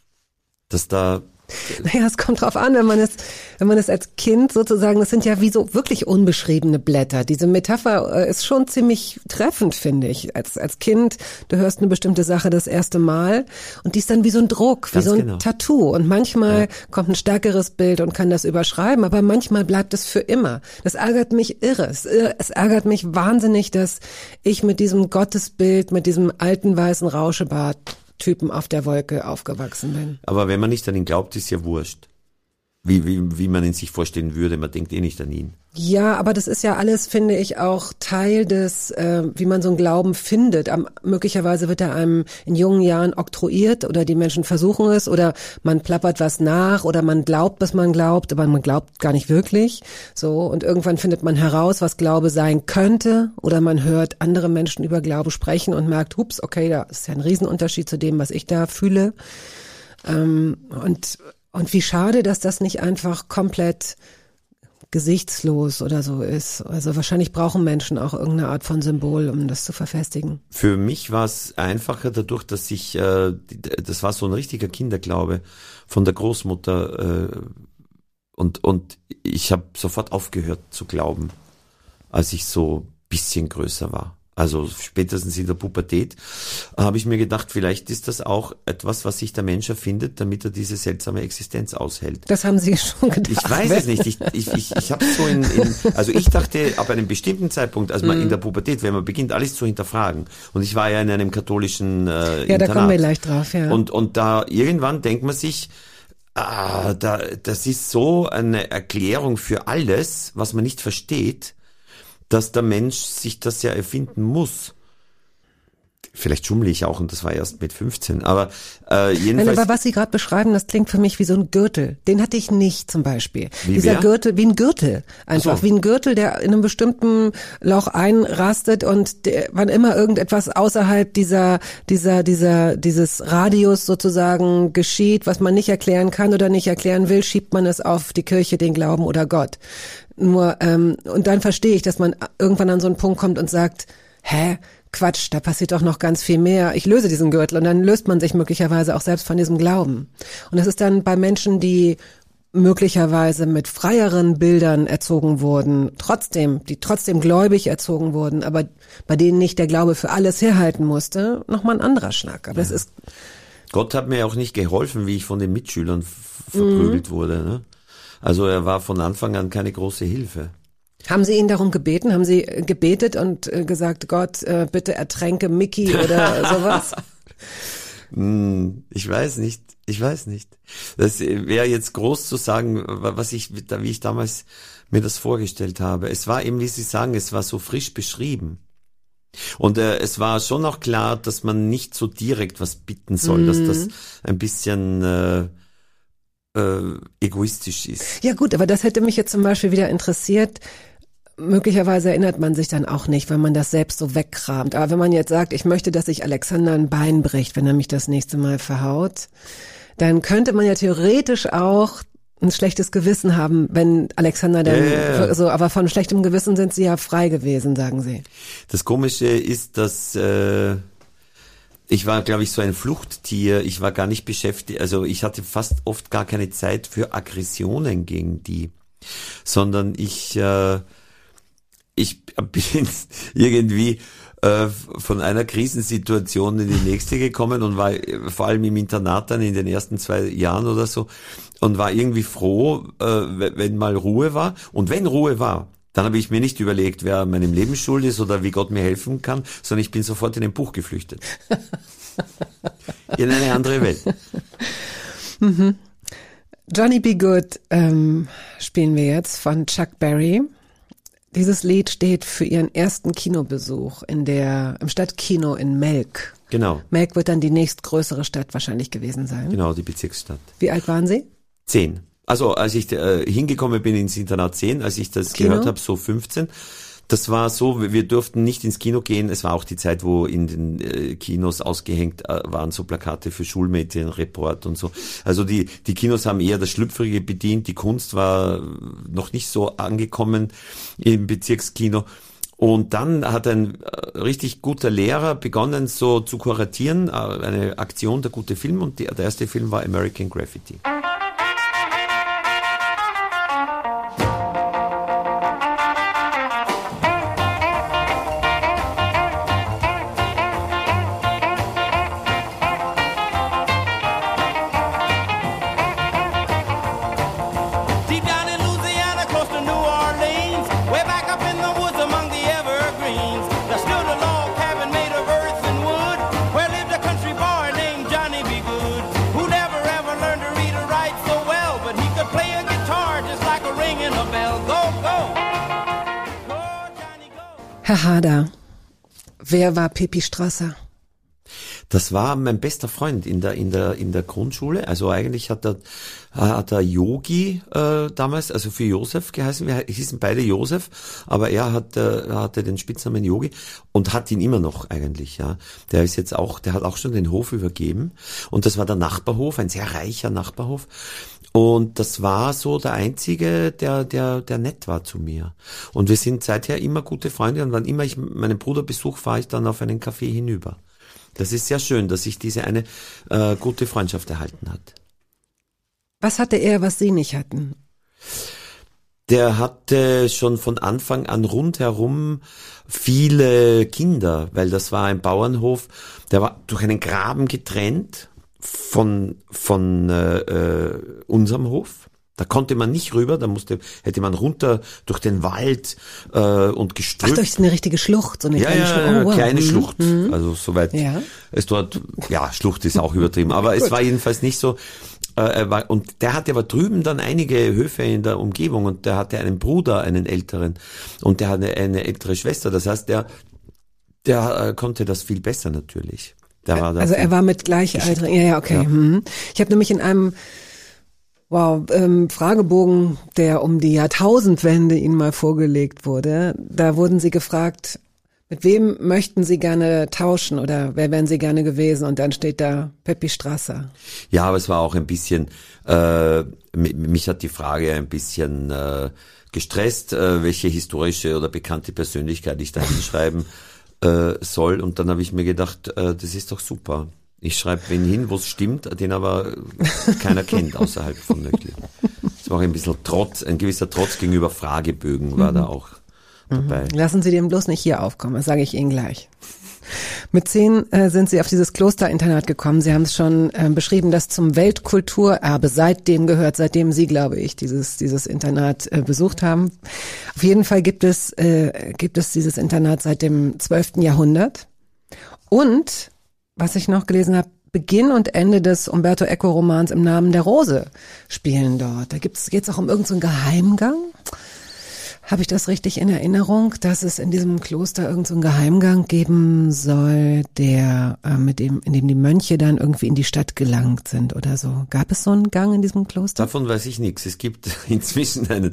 Speaker 2: dass da
Speaker 3: Naja, es kommt drauf an, wenn man es, wenn man es als Kind sozusagen, das sind ja wie so wirklich unbeschriebene Blätter. Diese Metapher ist schon ziemlich treffend, finde ich. Als, als Kind, du hörst eine bestimmte Sache das erste Mal und die ist dann wie so ein Druck, wie Ganz so ein genau. Tattoo. Und manchmal ja. kommt ein stärkeres Bild und kann das überschreiben, aber manchmal bleibt es für immer. Das ärgert mich irre. Es, es ärgert mich wahnsinnig, dass ich mit diesem Gottesbild, mit diesem alten weißen Rauschebart Typen auf der Wolke aufgewachsen bin.
Speaker 2: Aber wenn man nicht an ihn glaubt, ist ja wurscht. Wie, wie, wie man ihn sich vorstellen würde, man denkt eh nicht an ihn.
Speaker 3: Ja, aber das ist ja alles, finde ich, auch Teil des, äh, wie man so einen Glauben findet. Am, möglicherweise wird er einem in jungen Jahren oktroyiert oder die Menschen versuchen es oder man plappert was nach oder man glaubt, was man glaubt, aber man glaubt gar nicht wirklich. So, und irgendwann findet man heraus, was Glaube sein könnte oder man hört andere Menschen über Glaube sprechen und merkt, hups, okay, da ist ja ein Riesenunterschied zu dem, was ich da fühle. Ähm, und Und wie schade, dass das nicht einfach komplett gesichtslos oder so ist. Also wahrscheinlich brauchen Menschen auch irgendeine Art von Symbol, um das zu verfestigen.
Speaker 2: Für mich war es einfacher dadurch, dass ich, äh, das war so ein richtiger Kinderglaube von der Großmutter äh, und und ich habe sofort aufgehört zu glauben, als ich so bisschen größer war. Also spätestens in der Pubertät habe ich mir gedacht, vielleicht ist das auch etwas, was sich der Mensch erfindet, damit er diese seltsame Existenz aushält.
Speaker 3: Das haben Sie schon gedacht.
Speaker 2: Ich weiß es nicht. Ich, ich, ich, ich habe so in, in, also ich dachte, ab einem bestimmten Zeitpunkt, also man in der Pubertät, wenn man beginnt, alles zu hinterfragen. Und ich war ja in einem katholischen äh,
Speaker 3: Ja,
Speaker 2: Internat.
Speaker 3: da kommen wir gleich drauf, ja.
Speaker 2: Und und da irgendwann denkt man sich, ah, da, das ist so eine Erklärung für alles, was man nicht versteht, dass der Mensch sich das ja erfinden muss. Vielleicht schummle ich auch und das war erst mit fünfzehn, aber äh, jedenfalls...
Speaker 3: Nein, aber was Sie gerade beschreiben, das klingt für mich wie so ein Gürtel. Den hatte ich nicht zum Beispiel.
Speaker 2: Wie
Speaker 3: Dieser
Speaker 2: wer?
Speaker 3: Gürtel, wie ein Gürtel einfach,
Speaker 2: so.
Speaker 3: wie ein Gürtel, der in einem bestimmten Loch einrastet und der, wann immer irgendetwas außerhalb dieser, dieser, dieser, dieses Radius sozusagen geschieht, was man nicht erklären kann oder nicht erklären will, schiebt man es auf die Kirche, den Glauben oder Gott. Nur ähm, und dann verstehe ich, dass man irgendwann an so einen Punkt kommt und sagt, hä, Quatsch, da passiert doch noch ganz viel mehr. Ich löse diesen Gürtel und dann löst man sich möglicherweise auch selbst von diesem Glauben. Und das ist dann bei Menschen, die möglicherweise mit freieren Bildern erzogen wurden, trotzdem, die trotzdem gläubig erzogen wurden, aber bei denen nicht der Glaube für alles herhalten musste, nochmal ein anderer Schnack. Aber ja. das ist
Speaker 2: Gott hat mir auch nicht geholfen, wie ich von den Mitschülern verprügelt mhm. wurde. Ne? Also er war von Anfang an keine große Hilfe.
Speaker 3: Haben Sie ihn darum gebeten? Haben Sie gebetet und gesagt, Gott, bitte ertränke Mickey oder sowas?
Speaker 2: Ich weiß nicht. Ich weiß nicht. Das wäre jetzt groß zu sagen, was ich, wie ich damals mir das vorgestellt habe. Es war eben, wie Sie sagen, es war so frisch beschrieben. Und äh, es war schon auch klar, dass man nicht so direkt was bitten soll, mm. dass das ein bisschen äh, äh, egoistisch ist.
Speaker 3: Ja gut, aber das hätte mich jetzt zum Beispiel wieder interessiert. Möglicherweise erinnert man sich dann auch nicht, wenn man das selbst so wegkramt. Aber wenn man jetzt sagt, ich möchte, dass sich Alexander ein Bein bricht, wenn er mich das nächste Mal verhaut, dann könnte man ja theoretisch auch ein schlechtes Gewissen haben, wenn Alexander dann ja, ja. so, aber von schlechtem Gewissen sind Sie ja frei gewesen, sagen Sie.
Speaker 2: Das Komische ist, dass äh, ich war, glaube ich, so ein Fluchttier. Ich war gar nicht beschäftigt, also ich hatte fast oft gar keine Zeit für Aggressionen gegen die, sondern ich äh, ich bin irgendwie äh, von einer Krisensituation in die nächste gekommen und war vor allem im Internat dann in den ersten zwei Jahren oder so und war irgendwie froh, äh, wenn mal Ruhe war. Und wenn Ruhe war, dann habe ich mir nicht überlegt, wer meinem Leben schuld ist oder wie Gott mir helfen kann, sondern ich bin sofort in ein Buch geflüchtet. In eine andere Welt.
Speaker 3: Mhm. Johnny B. Good ähm, spielen wir jetzt von Chuck Berry. Dieses Lied steht für Ihren ersten Kinobesuch in der im Stadtkino in Melk.
Speaker 2: Genau.
Speaker 3: Melk wird dann die nächstgrößere Stadt wahrscheinlich gewesen sein.
Speaker 2: Genau, die Bezirksstadt.
Speaker 3: Wie alt waren Sie?
Speaker 2: Zehn. Also als ich äh, hingekommen bin ins Internat zehn, als ich das Kino? gehört habe, so fünfzehn. Das war so, wir durften nicht ins Kino gehen. Es war auch die Zeit, wo in den äh, Kinos ausgehängt äh, waren so Plakate für Schulmädchen, Report und so. Also die die Kinos haben eher das Schlüpfrige bedient. Die Kunst war noch nicht so angekommen im Bezirkskino. Und dann hat ein äh, richtig guter Lehrer begonnen, so zu kuratieren, äh, eine Aktion, der gute Film. Und die, der erste Film war American Graffiti.
Speaker 3: Herr Harder, wer war Pippi Strasser?
Speaker 2: Das war mein bester Freund in der in der in der Grundschule. Also eigentlich hat er hat er Yogi äh, damals, also für Josef geheißen. Wir hießen beide Josef, aber er hat äh, hatte den Spitznamen Yogi und hat ihn immer noch eigentlich. Ja, der ist jetzt auch, der hat auch schon den Hof übergeben und das war der Nachbarhof, ein sehr reicher Nachbarhof. Und das war so der einzige, der der der nett war zu mir. Und wir sind seither immer gute Freunde und wann immer ich meinen Bruder besuche, fahre ich dann auf einen Café hinüber. Das ist sehr schön, dass sich diese eine äh, gute Freundschaft erhalten hat.
Speaker 3: Was hatte er, was Sie nicht hatten?
Speaker 2: Der hatte schon von Anfang an rundherum viele Kinder, weil das war ein Bauernhof, der war durch einen Graben getrennt von von äh, unserem Hof. Da konnte man nicht rüber, da musste hätte man runter durch den Wald äh, und gestrüpp.
Speaker 3: Ach, durch eine richtige Schlucht, so eine
Speaker 2: ja,
Speaker 3: kleine
Speaker 2: ja,
Speaker 3: Schlucht. Oh, wow.
Speaker 2: kleine
Speaker 3: mhm.
Speaker 2: Schlucht,
Speaker 3: mhm.
Speaker 2: also soweit
Speaker 3: ja.
Speaker 2: es dort, ja, Schlucht ist auch übertrieben, aber es war jedenfalls nicht so. Äh, war, und der hatte aber drüben dann einige Höfe in der Umgebung und der hatte einen Bruder, einen älteren, und der hatte eine ältere Schwester. Das heißt, der der äh, konnte das viel besser natürlich. Der war
Speaker 3: also er war mit Gleichaltrigen. Ja, ja, okay. Ja. Mhm. Ich habe nämlich in einem Wow, ähm, Fragebogen, der um die Jahrtausendwende Ihnen mal vorgelegt wurde, da wurden Sie gefragt, mit wem möchten Sie gerne tauschen oder wer wären Sie gerne gewesen? Und dann steht da Pippi Strasser.
Speaker 2: Ja, aber es war auch ein bisschen, äh, mich hat die Frage ein bisschen äh, gestresst, äh, welche historische oder bekannte Persönlichkeit ich da hinschreiben äh, soll. Und dann habe ich mir gedacht, äh, das ist doch super. Ich schreibe wen hin, wo es stimmt, den aber keiner kennt außerhalb von Nöckli. Es war auch ein bisschen Trotz, ein gewisser Trotz gegenüber Fragebögen war mhm. da auch dabei.
Speaker 3: Lassen Sie den bloß nicht hier aufkommen, das sage ich Ihnen gleich. Mit zehn äh, sind Sie auf dieses Klosterinternat gekommen. Sie haben es schon äh, beschrieben, das zum Weltkulturerbe seitdem gehört, seitdem Sie, glaube ich, dieses dieses Internat äh, besucht haben. Auf jeden Fall gibt es äh, gibt es dieses Internat seit dem zwölften Jahrhundert. Und, was ich noch gelesen habe, Beginn und Ende des Umberto Eco-Romans Im Namen der Rose spielen dort. Da gibt's geht's auch um irgendeinen so Geheimgang. Habe ich das richtig in Erinnerung, dass es in diesem Kloster irgendeinen so einen Geheimgang geben soll, der äh, mit dem, in dem die Mönche dann irgendwie in die Stadt gelangt sind oder so? Gab es so einen Gang in diesem Kloster?
Speaker 2: Davon weiß ich nichts. Es gibt inzwischen einen,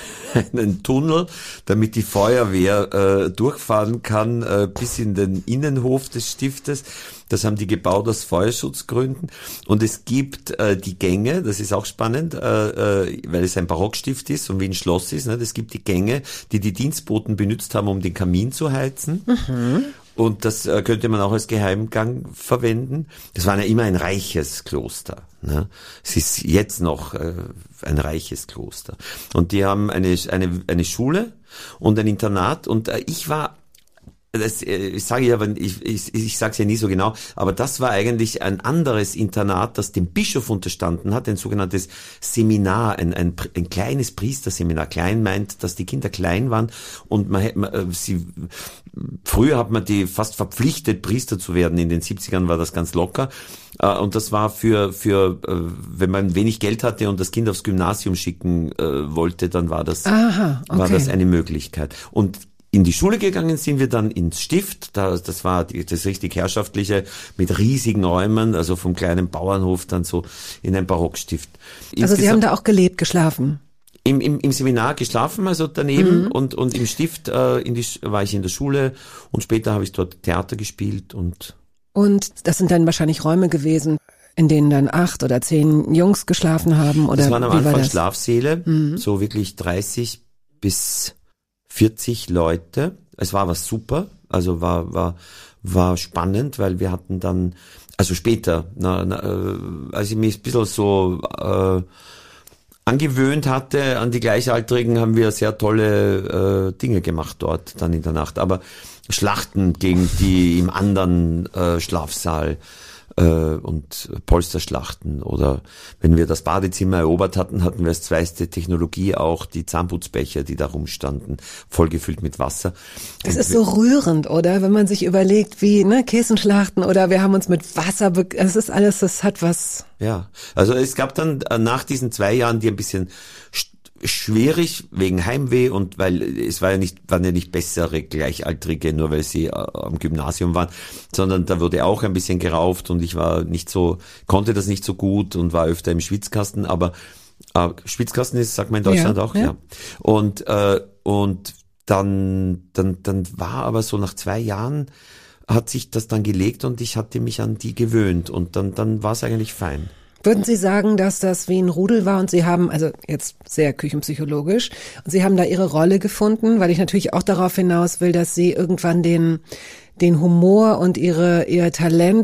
Speaker 2: einen Tunnel, damit die Feuerwehr äh, durchfahren kann äh, bis in den Innenhof des Stiftes. Das haben die gebaut aus Feuerschutzgründen. Und es gibt äh, die Gänge, das ist auch spannend, äh, äh, weil es ein Barockstift ist und wie ein Schloss ist. Ne? Es gibt die Gänge, die die Dienstboten benutzt haben, um den Kamin zu heizen. Mhm. Und das äh, könnte man auch als Geheimgang verwenden. Das war ja immer ein reiches Kloster. Ne? Es ist jetzt noch äh, ein reiches Kloster. Und die haben eine, eine, eine Schule und ein Internat. Und äh, ich war... Das ich sage ja, ich, ich, ich sage es ja nie so genau, aber das war eigentlich ein anderes Internat, das dem Bischof unterstanden hat, ein sogenanntes Seminar, ein, ein, ein kleines Priesterseminar. Klein meint, dass die Kinder klein waren und man, man sie früher hat man die fast verpflichtet, Priester zu werden. In den siebzigern war das ganz locker. Und das war für, für, wenn man wenig Geld hatte und das Kind aufs Gymnasium schicken äh, wollte, dann war das,
Speaker 3: Aha, okay.
Speaker 2: war das eine Möglichkeit. Und in die Schule gegangen sind wir dann ins Stift, da, das war die, das richtig herrschaftliche, mit riesigen Räumen, also vom kleinen Bauernhof dann so in ein Barockstift.
Speaker 3: Also Insgesamt, Sie haben da auch gelebt, geschlafen?
Speaker 2: Im, im, im Seminar geschlafen, also daneben mhm. und, und im Stift äh, in die, war ich in der Schule und später habe ich dort Theater gespielt. Und
Speaker 3: Und das sind dann wahrscheinlich Räume gewesen, in denen dann acht oder zehn Jungs geschlafen haben? Oder
Speaker 2: das waren am
Speaker 3: wie
Speaker 2: Anfang
Speaker 3: war das?
Speaker 2: Schlafsäle,
Speaker 3: mhm.
Speaker 2: so wirklich dreißig bis vierzig Leute. Es war was super, also war war war spannend, weil wir hatten dann, also später, na, na, als ich mich ein bisschen so äh, angewöhnt hatte an die Gleichaltrigen, haben wir sehr tolle äh, Dinge gemacht dort dann in der Nacht. Aber Schlachten gegen die im anderen äh, Schlafsaal äh, und Polsterschlachten oder wenn wir das Badezimmer erobert hatten, hatten wir als zweite Technologie auch die Zahnputzbecher, die da rumstanden, vollgefüllt mit Wasser.
Speaker 3: Das
Speaker 2: und
Speaker 3: ist so rührend, oder? Wenn man sich überlegt, wie, ne, Käsenschlachten oder wir haben uns mit Wasser, be- es ist alles, das hat was.
Speaker 2: Ja, also es gab dann äh, nach diesen zwei Jahren, die ein bisschen st- schwierig wegen Heimweh und weil es war ja nicht, waren ja nicht bessere Gleichaltrige, nur weil sie äh, am Gymnasium waren, sondern da wurde auch ein bisschen gerauft und ich war nicht so, konnte das nicht so gut und war öfter im Schwitzkasten, aber äh, Schwitzkasten ist, sagt man in Deutschland
Speaker 3: ja,
Speaker 2: auch,
Speaker 3: ja.
Speaker 2: ja. Und äh, und dann dann dann war aber so nach zwei Jahren hat sich das dann gelegt und ich hatte mich an die gewöhnt und dann dann war es eigentlich fein.
Speaker 3: Würden Sie sagen, dass das wie ein Rudel war und Sie haben, also jetzt sehr küchenpsychologisch, und Sie haben da Ihre Rolle gefunden, weil ich natürlich auch darauf hinaus will, dass Sie irgendwann den den Humor und ihre ihr Talent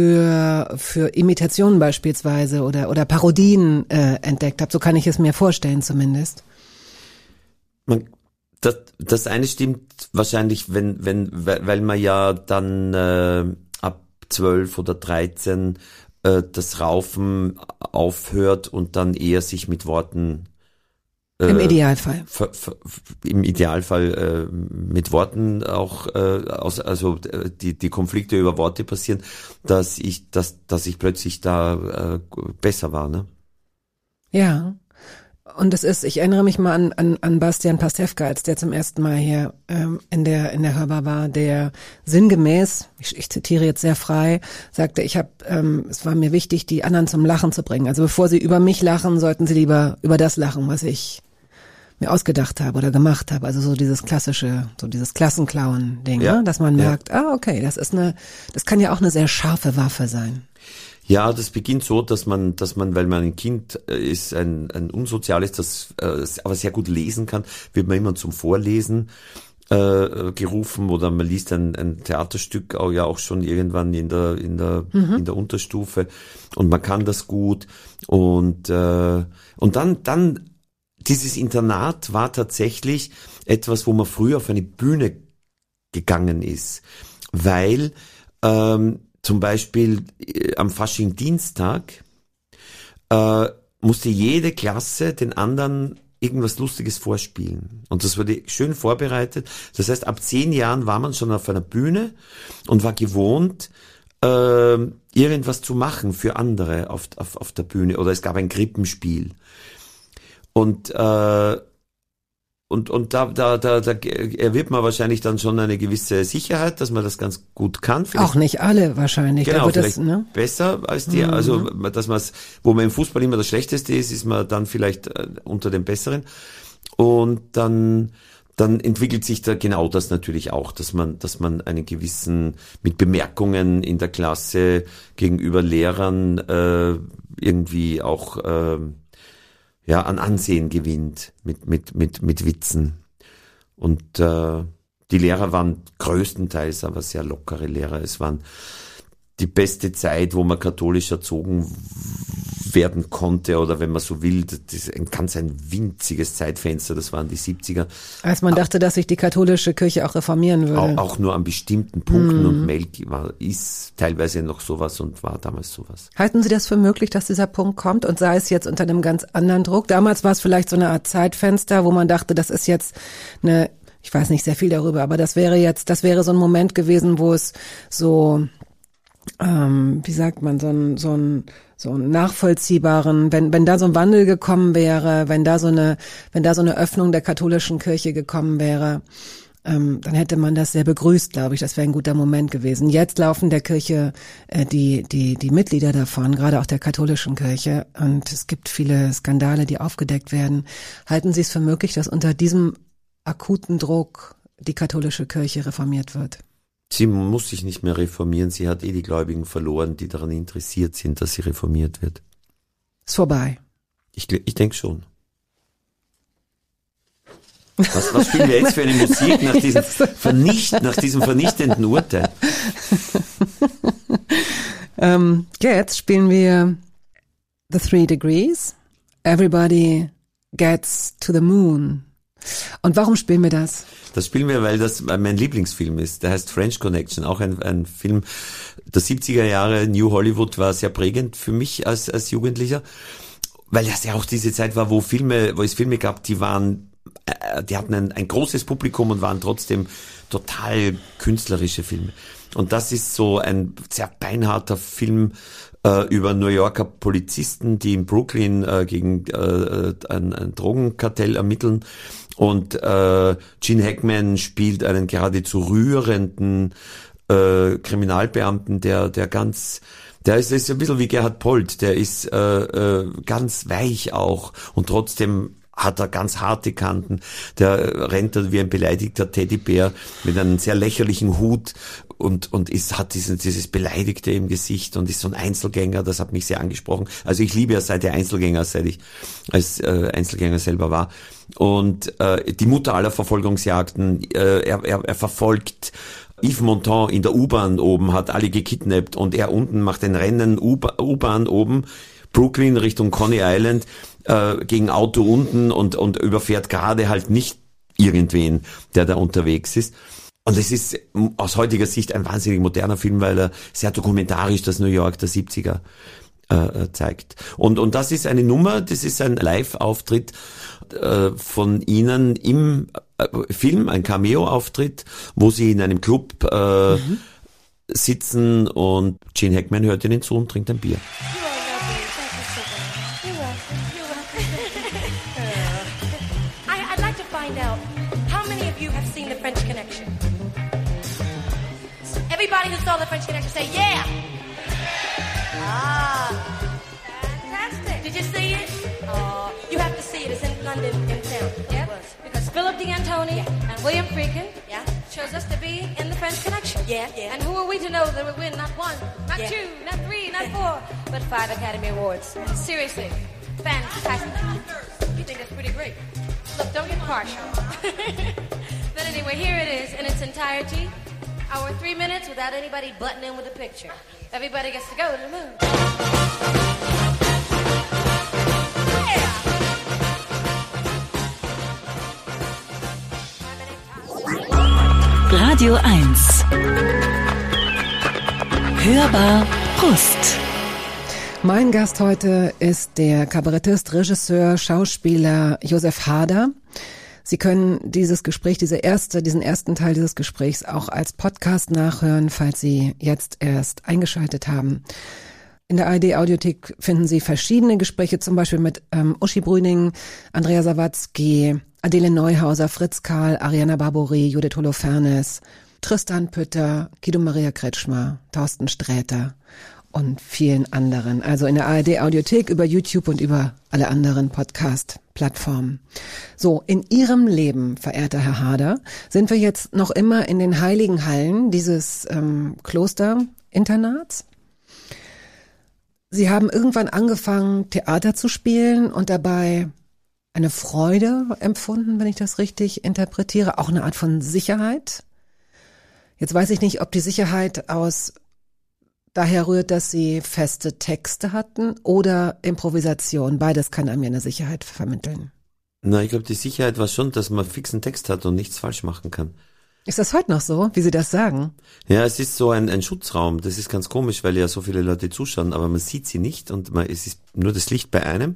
Speaker 3: für für Imitationen beispielsweise oder oder Parodien äh, entdeckt habt. So kann ich es mir vorstellen zumindest.
Speaker 2: Man, das, das eine stimmt wahrscheinlich, wenn wenn weil man ja dann äh, ab zwölf oder dreizehn das Raufen aufhört und dann eher sich mit Worten äh,
Speaker 3: im Idealfall
Speaker 2: f- f- im Idealfall äh, mit Worten auch äh, aus, also die die Konflikte über Worte passieren, dass ich dass dass ich plötzlich da äh, besser war, ne?
Speaker 3: Ja. Und es ist, ich erinnere mich mal an, an, an Bastian Pastewka, als der zum ersten Mal hier ähm, in der in der Hörbar war, der sinngemäß, ich, ich zitiere jetzt sehr frei, sagte, ich habe, ähm, es war mir wichtig, die anderen zum Lachen zu bringen. Also bevor sie über mich lachen, sollten sie lieber über das lachen, was ich mir ausgedacht habe oder gemacht habe. Also so dieses klassische, so dieses Klassenklauen-Ding,
Speaker 2: ja,
Speaker 3: ne? Dass man
Speaker 2: ja.
Speaker 3: merkt, ah okay, das ist eine, das kann ja auch eine sehr scharfe Waffe sein.
Speaker 2: Ja, das beginnt so, dass man, dass man, weil man ein Kind ist, ein, ein unsoziales, das äh, aber sehr gut lesen kann, wird man immer zum Vorlesen äh, gerufen oder man liest ein, ein Theaterstück auch ja auch schon irgendwann in der in der mhm. in der Unterstufe und man kann das gut und äh, und dann dann dieses Internat war tatsächlich etwas, wo man früher auf eine Bühne gegangen ist, weil ähm, zum Beispiel äh, am Fasching-Dienstag äh, musste jede Klasse den anderen irgendwas Lustiges vorspielen. Und das wurde schön vorbereitet. Das heißt, ab zehn Jahren war man schon auf einer Bühne und war gewohnt, äh, irgendwas zu machen für andere auf, auf, auf der Bühne. Oder es gab ein Krippenspiel. Und äh, Und, und da, da, da, da erwirbt man wahrscheinlich dann schon eine gewisse Sicherheit, dass man das ganz gut kann. Vielleicht,
Speaker 3: auch nicht alle wahrscheinlich.
Speaker 2: Genau,
Speaker 3: aber
Speaker 2: vielleicht
Speaker 3: das, ne?
Speaker 2: besser als die. Mhm. Also, dass man wo man im Fußball immer das Schlechteste ist, ist man dann vielleicht unter den Besseren. Und dann, dann entwickelt sich da genau das natürlich auch, dass man, dass man einen gewissen, mit Bemerkungen in der Klasse gegenüber Lehrern, äh, irgendwie auch, äh, ja, an Ansehen gewinnt mit mit mit mit Witzen. Und äh, die Lehrer waren größtenteils aber sehr lockere Lehrer. Es waren die beste Zeit, wo man katholisch erzogen werden konnte oder wenn man so will, das ist ein ganz ein winziges Zeitfenster, das waren die siebziger.
Speaker 3: Als man dachte, dass sich die katholische Kirche auch reformieren würde.
Speaker 2: Auch, auch nur an bestimmten Punkten mm. und Melk war, ist teilweise noch sowas und war damals sowas.
Speaker 3: Halten Sie das für möglich, dass dieser Punkt kommt und sei es jetzt unter einem ganz anderen Druck? Damals war es vielleicht so eine Art Zeitfenster, wo man dachte, das ist jetzt eine, ich weiß nicht sehr viel darüber, aber das wäre jetzt, das wäre so ein Moment gewesen, wo es so, ähm, wie sagt man, so ein, so ein, so einen nachvollziehbaren, wenn, wenn da so ein Wandel gekommen wäre, wenn da so eine, wenn da so eine Öffnung der katholischen Kirche gekommen wäre, ähm, dann hätte man das sehr begrüßt, glaube ich. Das wäre ein guter Moment gewesen. Jetzt laufen der Kirche äh, die, die, die Mitglieder davon, gerade auch der katholischen Kirche, und es gibt viele Skandale, die aufgedeckt werden. Halten Sie es für möglich, dass unter diesem akuten Druck die katholische Kirche reformiert wird?
Speaker 2: Sie muss sich nicht mehr reformieren. Sie hat eh die Gläubigen verloren, die daran interessiert sind, dass sie reformiert wird.
Speaker 3: Ist vorbei.
Speaker 2: Ich, ich denke schon. Was, was spielen wir jetzt für eine Musik nach diesem, vernicht, nach diesem vernichtenden Urteil?
Speaker 3: ähm, jetzt spielen wir The Three Degrees. Everybody Gets to the Moon. Und warum spielen wir das?
Speaker 2: Das spielen wir, weil das mein Lieblingsfilm ist. Der heißt French Connection, auch ein, ein Film der siebziger Jahre. New Hollywood war sehr prägend für mich als, als Jugendlicher, weil das ja auch diese Zeit war, wo Filme, wo es Filme gab, die waren, äh, die hatten ein, ein großes Publikum und waren trotzdem total künstlerische Filme. Und das ist so ein sehr beinharter Film äh, über New Yorker Polizisten, die in Brooklyn äh, gegen äh, ein, ein Drogenkartell ermitteln. Und äh, Gene Hackman spielt einen geradezu rührenden äh, Kriminalbeamten, der der ganz, der ist, ist ein bisschen wie Gerhard Polt, der ist äh, äh, ganz weich auch und trotzdem hat er ganz harte Kanten. Der rennt dann wie ein beleidigter Teddybär mit einem sehr lächerlichen Hut und und ist hat diesen, dieses Beleidigte im Gesicht und ist so ein Einzelgänger. Das hat mich sehr angesprochen. Also ich liebe ja seit der Einzelgänger, seit ich als äh, Einzelgänger selber war. Und äh, die Mutter aller Verfolgungsjagden, äh, er, er, er verfolgt Yves Montand in der U-Bahn oben, hat alle gekidnappt und er unten macht ein Rennen U-Bahn oben, Brooklyn Richtung Coney Island, äh, gegen Auto unten und, und überfährt gerade halt nicht irgendwen, der da unterwegs ist. Und es ist aus heutiger Sicht ein wahnsinnig moderner Film, weil er sehr dokumentarisch das New York der siebziger äh, zeigt. Und, und das ist eine Nummer, das ist ein Live-Auftritt äh, von ihnen im äh, Film, ein Cameo-Auftritt, wo sie in einem Club äh, mhm. sitzen und Gene Hackman hört ihnen zu und trinkt ein Bier.
Speaker 6: Everybody who saw the French Connection say, yeah! Ah, fantastic. Did you see it? Uh, you have to see it. It's in London, in town. Yeah, because Philip D'Antoni yeah. and William Friedkin yeah. chose us to be in the French Connection. Yeah, yeah. And who are we to know that we win not one, not yeah. two, not three, not four, but five Academy Awards? Seriously, fantastic. You think that's pretty great? Look, don't get partial. But anyway, Anyway, here it is in its entirety. Our three minutes without anybody butting in with a picture. Everybody gets to go to the moon. Yeah.
Speaker 7: Radio eins. Hörbar Brust.
Speaker 3: Mein Gast heute ist der Kabarettist, Regisseur, Schauspieler Josef Hader. Sie können dieses Gespräch, diese erste, diesen ersten Teil dieses Gesprächs auch als Podcast nachhören, falls Sie jetzt erst eingeschaltet haben. In der A R D-Audiothek finden Sie verschiedene Gespräche, zum Beispiel mit ähm, Uschi Brüning, Andrea Sawatzki, Adele Neuhauser, Fritz Karl, Ariana Barbouri, Judith Holofernes, Tristan Pütter, Guido Maria Kretschmer, Thorsten Sträter und vielen anderen. Also in der A R D-Audiothek, über YouTube und über alle anderen Podcast-Plattformen. So, in Ihrem Leben, verehrter Herr Hader, sind wir jetzt noch immer in den heiligen Hallen dieses ähm, Klosterinternats. Sie haben irgendwann angefangen, Theater zu spielen und dabei eine Freude empfunden, wenn ich das richtig interpretiere, auch eine Art von Sicherheit. Jetzt weiß ich nicht, ob die Sicherheit aus daher rührt, dass Sie feste Texte hatten oder Improvisation. Beides kann einem ja eine Sicherheit vermitteln.
Speaker 2: Na, ich glaube, die Sicherheit war schon, dass man fixen Text hat und nichts falsch machen kann.
Speaker 3: Ist das heute noch so, wie Sie das sagen?
Speaker 2: Ja, es ist so ein, ein Schutzraum. Das ist ganz komisch, weil ja so viele Leute zuschauen, aber man sieht sie nicht und man, es ist nur das Licht bei einem.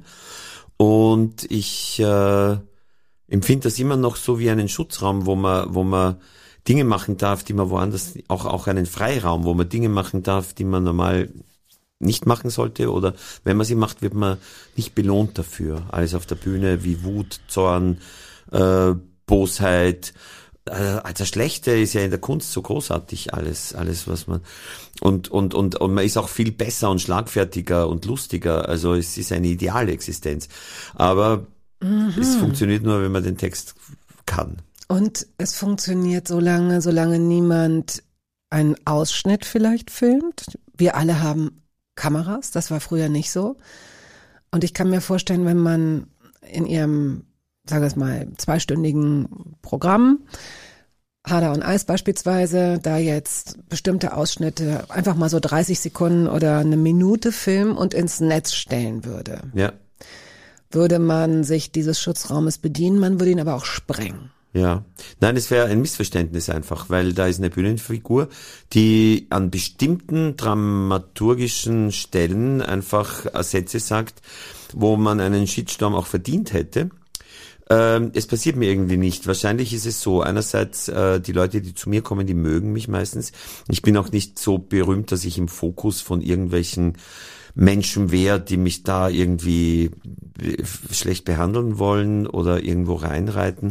Speaker 2: Und ich äh, empfinde das immer noch so wie einen Schutzraum, wo man, wo man Dinge machen darf, die man woanders, auch auch einen Freiraum, wo man Dinge machen darf, die man normal nicht machen sollte, oder wenn man sie macht, wird man nicht belohnt dafür. Alles auf der Bühne wie Wut, Zorn, äh, Bosheit. Also das Schlechte ist ja in der Kunst so großartig, alles, alles was man und und und und man ist auch viel besser und schlagfertiger und lustiger. Also es ist eine ideale Existenz, aber mhm. es funktioniert nur, wenn man den Text kann.
Speaker 3: Und es funktioniert so lange, solange niemand einen Ausschnitt vielleicht filmt. Wir alle haben Kameras, das war früher nicht so. Und ich kann mir vorstellen, wenn man in ihrem, sagen wir es mal, zweistündigen Programm, Hader und Eis beispielsweise, da jetzt bestimmte Ausschnitte einfach mal so dreißig Sekunden oder eine Minute filmen und ins Netz stellen würde.
Speaker 2: Ja.
Speaker 3: Würde man sich dieses Schutzraumes bedienen, man würde ihn aber auch sprengen.
Speaker 2: Ja, nein, es wäre ein Missverständnis einfach, weil da ist eine Bühnenfigur, die an bestimmten dramaturgischen Stellen einfach Sätze sagt, wo man einen Shitstorm auch verdient hätte. Ähm, es passiert mir irgendwie nicht. Wahrscheinlich ist es so, einerseits äh, die Leute, die zu mir kommen, die mögen mich meistens. Ich bin auch nicht so berühmt, dass ich im Fokus von irgendwelchen Menschen wäre, die mich da irgendwie schlecht behandeln wollen oder irgendwo reinreiten.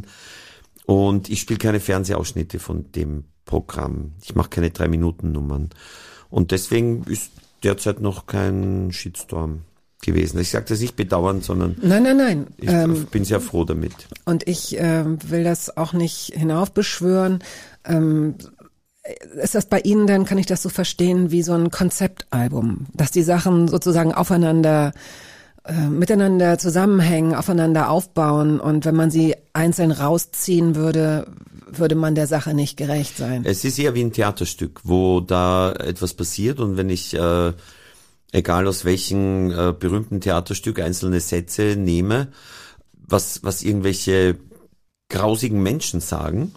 Speaker 2: Und ich spiele keine Fernsehausschnitte von dem Programm. Ich mache keine Drei-Minuten-Nummern. Und deswegen ist derzeit noch kein Shitstorm gewesen. Ich sage das nicht bedauernd, sondern
Speaker 3: nein, nein, nein.
Speaker 2: ich
Speaker 3: ähm,
Speaker 2: bin sehr froh damit.
Speaker 3: Und ich äh, will das auch nicht hinaufbeschwören. Ähm, ist das bei Ihnen dann, kann ich das so verstehen, wie so ein Konzeptalbum, dass die Sachen sozusagen aufeinander äh, miteinander zusammenhängen, aufeinander aufbauen, und wenn man sie einzeln rausziehen würde, würde man der Sache nicht gerecht sein?
Speaker 2: Es ist eher wie ein Theaterstück, wo da etwas passiert, und wenn ich äh, egal aus welchem äh, berühmten Theaterstück einzelne Sätze nehme, was was irgendwelche grausigen Menschen sagen,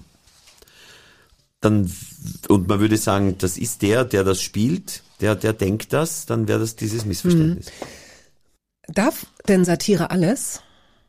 Speaker 2: dann, und man würde sagen, das ist der, der das spielt, der der denkt das, dann wäre das dieses Missverständnis.
Speaker 3: Mhm. Darf denn Satire alles?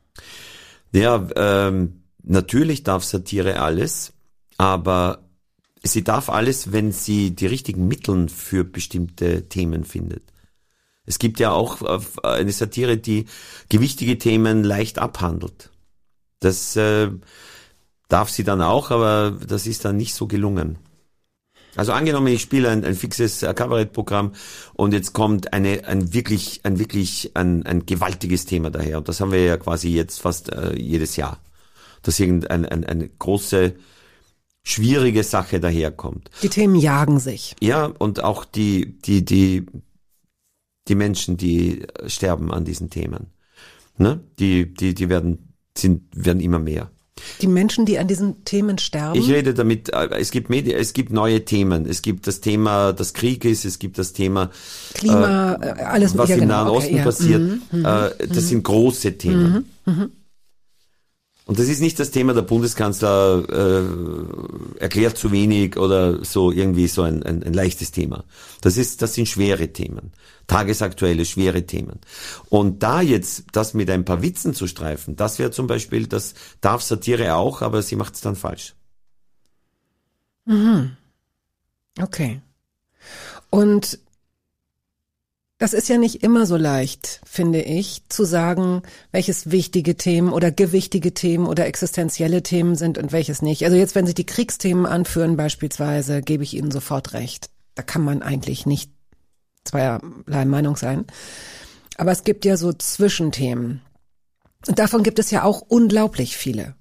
Speaker 2: Ja, ähm, natürlich darf Satire alles, aber sie darf alles, wenn sie die richtigen Mittel für bestimmte Themen findet. Es gibt ja auch eine Satire, die gewichtige Themen leicht abhandelt. Das äh, darf sie dann auch, aber das ist dann nicht so gelungen. Also angenommen, ich spiele ein, ein fixes Kabarettprogramm und jetzt kommt eine ein wirklich ein wirklich ein, ein gewaltiges Thema daher, und das haben wir ja quasi jetzt fast äh, jedes Jahr, dass irgendeine ein, eine große schwierige Sache daherkommt.
Speaker 3: Die Themen jagen sich.
Speaker 2: Ja, und auch die die die die Menschen, die sterben an diesen Themen, ne? Die die die werden sind werden immer mehr.
Speaker 3: Die Menschen, die an diesen Themen sterben?
Speaker 2: Ich rede damit, es gibt Medien, es gibt neue Themen. Es gibt das Thema, das Krieg ist, es gibt das Thema
Speaker 3: Klima, äh, alles,
Speaker 2: was
Speaker 3: ja,
Speaker 2: im
Speaker 3: genau,
Speaker 2: Nahen
Speaker 3: okay,
Speaker 2: Osten
Speaker 3: ja.
Speaker 2: passiert.
Speaker 3: Mhm, mhm,
Speaker 2: äh, das
Speaker 3: mhm.
Speaker 2: sind große Themen.
Speaker 3: Mhm, mhm.
Speaker 2: Und das ist nicht das Thema, der Bundeskanzler äh, erklärt zu wenig oder so irgendwie so ein, ein, ein leichtes Thema. Das ist, das sind schwere Themen, tagesaktuelle, schwere Themen. Und da jetzt das mit ein paar Witzen zu streifen, das wäre zum Beispiel, das darf Satire auch, aber sie macht es dann falsch.
Speaker 3: Mhm. Okay. Und das ist ja nicht immer so leicht, finde ich, zu sagen, welches wichtige Themen oder gewichtige Themen oder existenzielle Themen sind und welches nicht. Also jetzt, wenn Sie die Kriegsthemen anführen beispielsweise, gebe ich Ihnen sofort recht. Da kann man eigentlich nicht zweierlei Meinung sein. Aber es gibt ja so Zwischenthemen. Und davon gibt es ja auch unglaublich viele.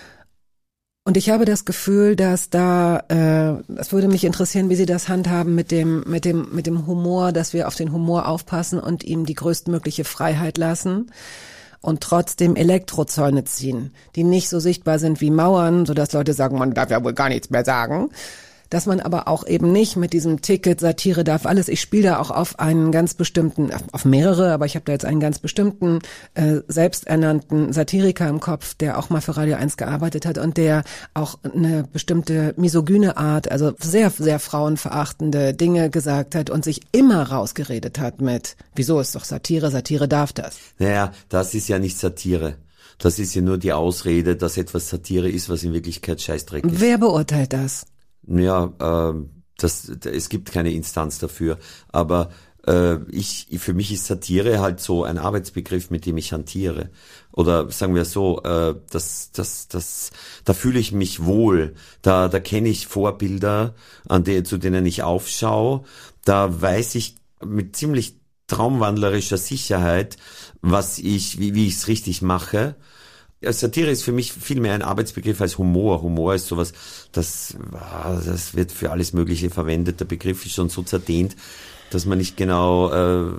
Speaker 3: Und ich habe das Gefühl, dass da, äh, das würde mich interessieren, wie Sie das handhaben mit dem, mit dem, mit dem Humor, dass wir auf den Humor aufpassen und ihm die größtmögliche Freiheit lassen und trotzdem Elektrozäune ziehen, die nicht so sichtbar sind wie Mauern, sodass Leute sagen, man darf ja wohl gar nichts mehr sagen. Dass man aber auch eben nicht mit diesem Ticket, Satire darf alles, ich spiele da auch auf einen ganz bestimmten, auf mehrere, aber ich habe da jetzt einen ganz bestimmten, äh, selbsternannten Satiriker im Kopf, der auch mal für Radio eins gearbeitet hat und der auch eine bestimmte misogyne Art, also sehr, sehr frauenverachtende Dinge gesagt hat und sich immer rausgeredet hat mit, wieso ist doch Satire, Satire darf das.
Speaker 2: Naja, das ist ja nicht Satire. Das ist ja nur die Ausrede, dass etwas Satire ist, was in Wirklichkeit Scheißdreck ist.
Speaker 3: Wer beurteilt das?
Speaker 2: Ja, äh, das, es gibt keine Instanz dafür, aber äh, ich, für mich ist Satire halt so ein Arbeitsbegriff, mit dem ich hantiere. Oder sagen wir so, äh, das, das, das, da fühle ich mich wohl, da, da kenne ich Vorbilder, an die, zu denen ich aufschaue, da weiß ich mit ziemlich traumwandlerischer Sicherheit, was ich, wie, wie ich es richtig mache. Ja, Satire ist für mich viel mehr ein Arbeitsbegriff als Humor. Humor ist sowas, das, das wird für alles Mögliche verwendet. Der Begriff ist schon so zerdehnt, dass man nicht genau, äh,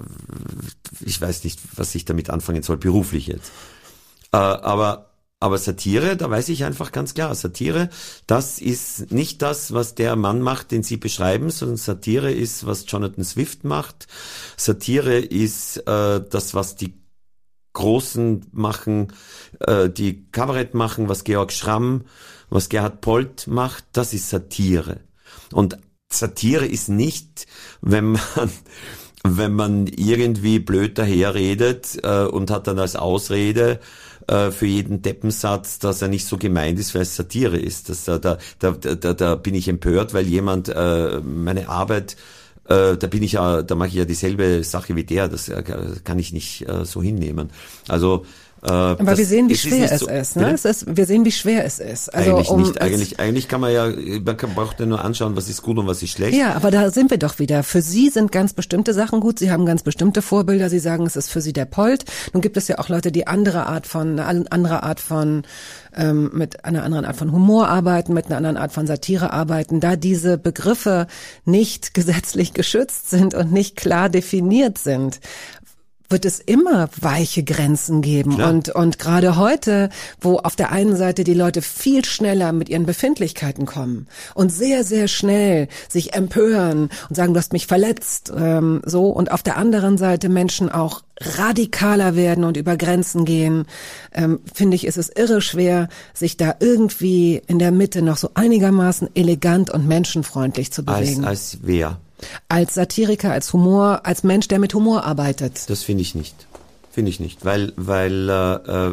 Speaker 2: ich weiß nicht, was ich damit anfangen soll, beruflich jetzt. Äh, aber, aber Satire, da weiß ich einfach ganz klar, Satire, das ist nicht das, was der Mann macht, den Sie beschreiben, sondern Satire ist, was Jonathan Swift macht. Satire ist äh, das, was die Großen machen, äh, die Kabarett machen, was Georg Schramm, was Gerhard Polt macht, das ist Satire. Und Satire ist nicht, wenn man, wenn man irgendwie blöd daherredet äh, und hat dann als Ausrede äh, für jeden Deppensatz, dass er nicht so gemeint ist, weil es Satire ist. Das, da, da, da, da, da bin ich empört, weil jemand äh, meine Arbeit Äh, da bin ich ja, da mache ich ja dieselbe Sache wie der, das äh, kann ich nicht äh, so hinnehmen. Also äh,
Speaker 3: aber
Speaker 2: das,
Speaker 3: wir sehen, wie
Speaker 2: es
Speaker 3: schwer
Speaker 2: ist
Speaker 3: es
Speaker 2: so,
Speaker 3: ist, ne? Es ist, wir sehen, wie schwer es ist. Also
Speaker 2: eigentlich
Speaker 3: um,
Speaker 2: nicht. Eigentlich, eigentlich kann man ja, man kann, braucht ja nur anschauen, was ist gut und was ist schlecht.
Speaker 3: Ja, aber da sind wir doch wieder. Für Sie sind ganz bestimmte Sachen gut. Sie haben ganz bestimmte Vorbilder. Sie sagen, es ist für Sie der Polt. Nun gibt es ja auch Leute, die andere Art von, eine andere Art von, ähm, mit einer anderen Art von Humor arbeiten, mit einer anderen Art von Satire arbeiten. Da diese Begriffe nicht gesetzlich geschützt sind und nicht klar definiert sind, wird es immer weiche Grenzen geben.
Speaker 2: Klar.
Speaker 3: Und und gerade heute, wo auf der einen Seite die Leute viel schneller mit ihren Befindlichkeiten kommen und sehr, sehr schnell sich empören und sagen, du hast mich verletzt, ähm, so, und auf der anderen Seite Menschen auch radikaler werden und über Grenzen gehen, ähm, finde ich, ist es irre schwer, sich da irgendwie in der Mitte noch so einigermaßen elegant und menschenfreundlich zu bewegen.
Speaker 2: Als, als wer?
Speaker 3: Als Satiriker, als Humor, als Mensch, der mit Humor arbeitet.
Speaker 2: Das finde ich nicht. Finde ich nicht. Weil, weil äh,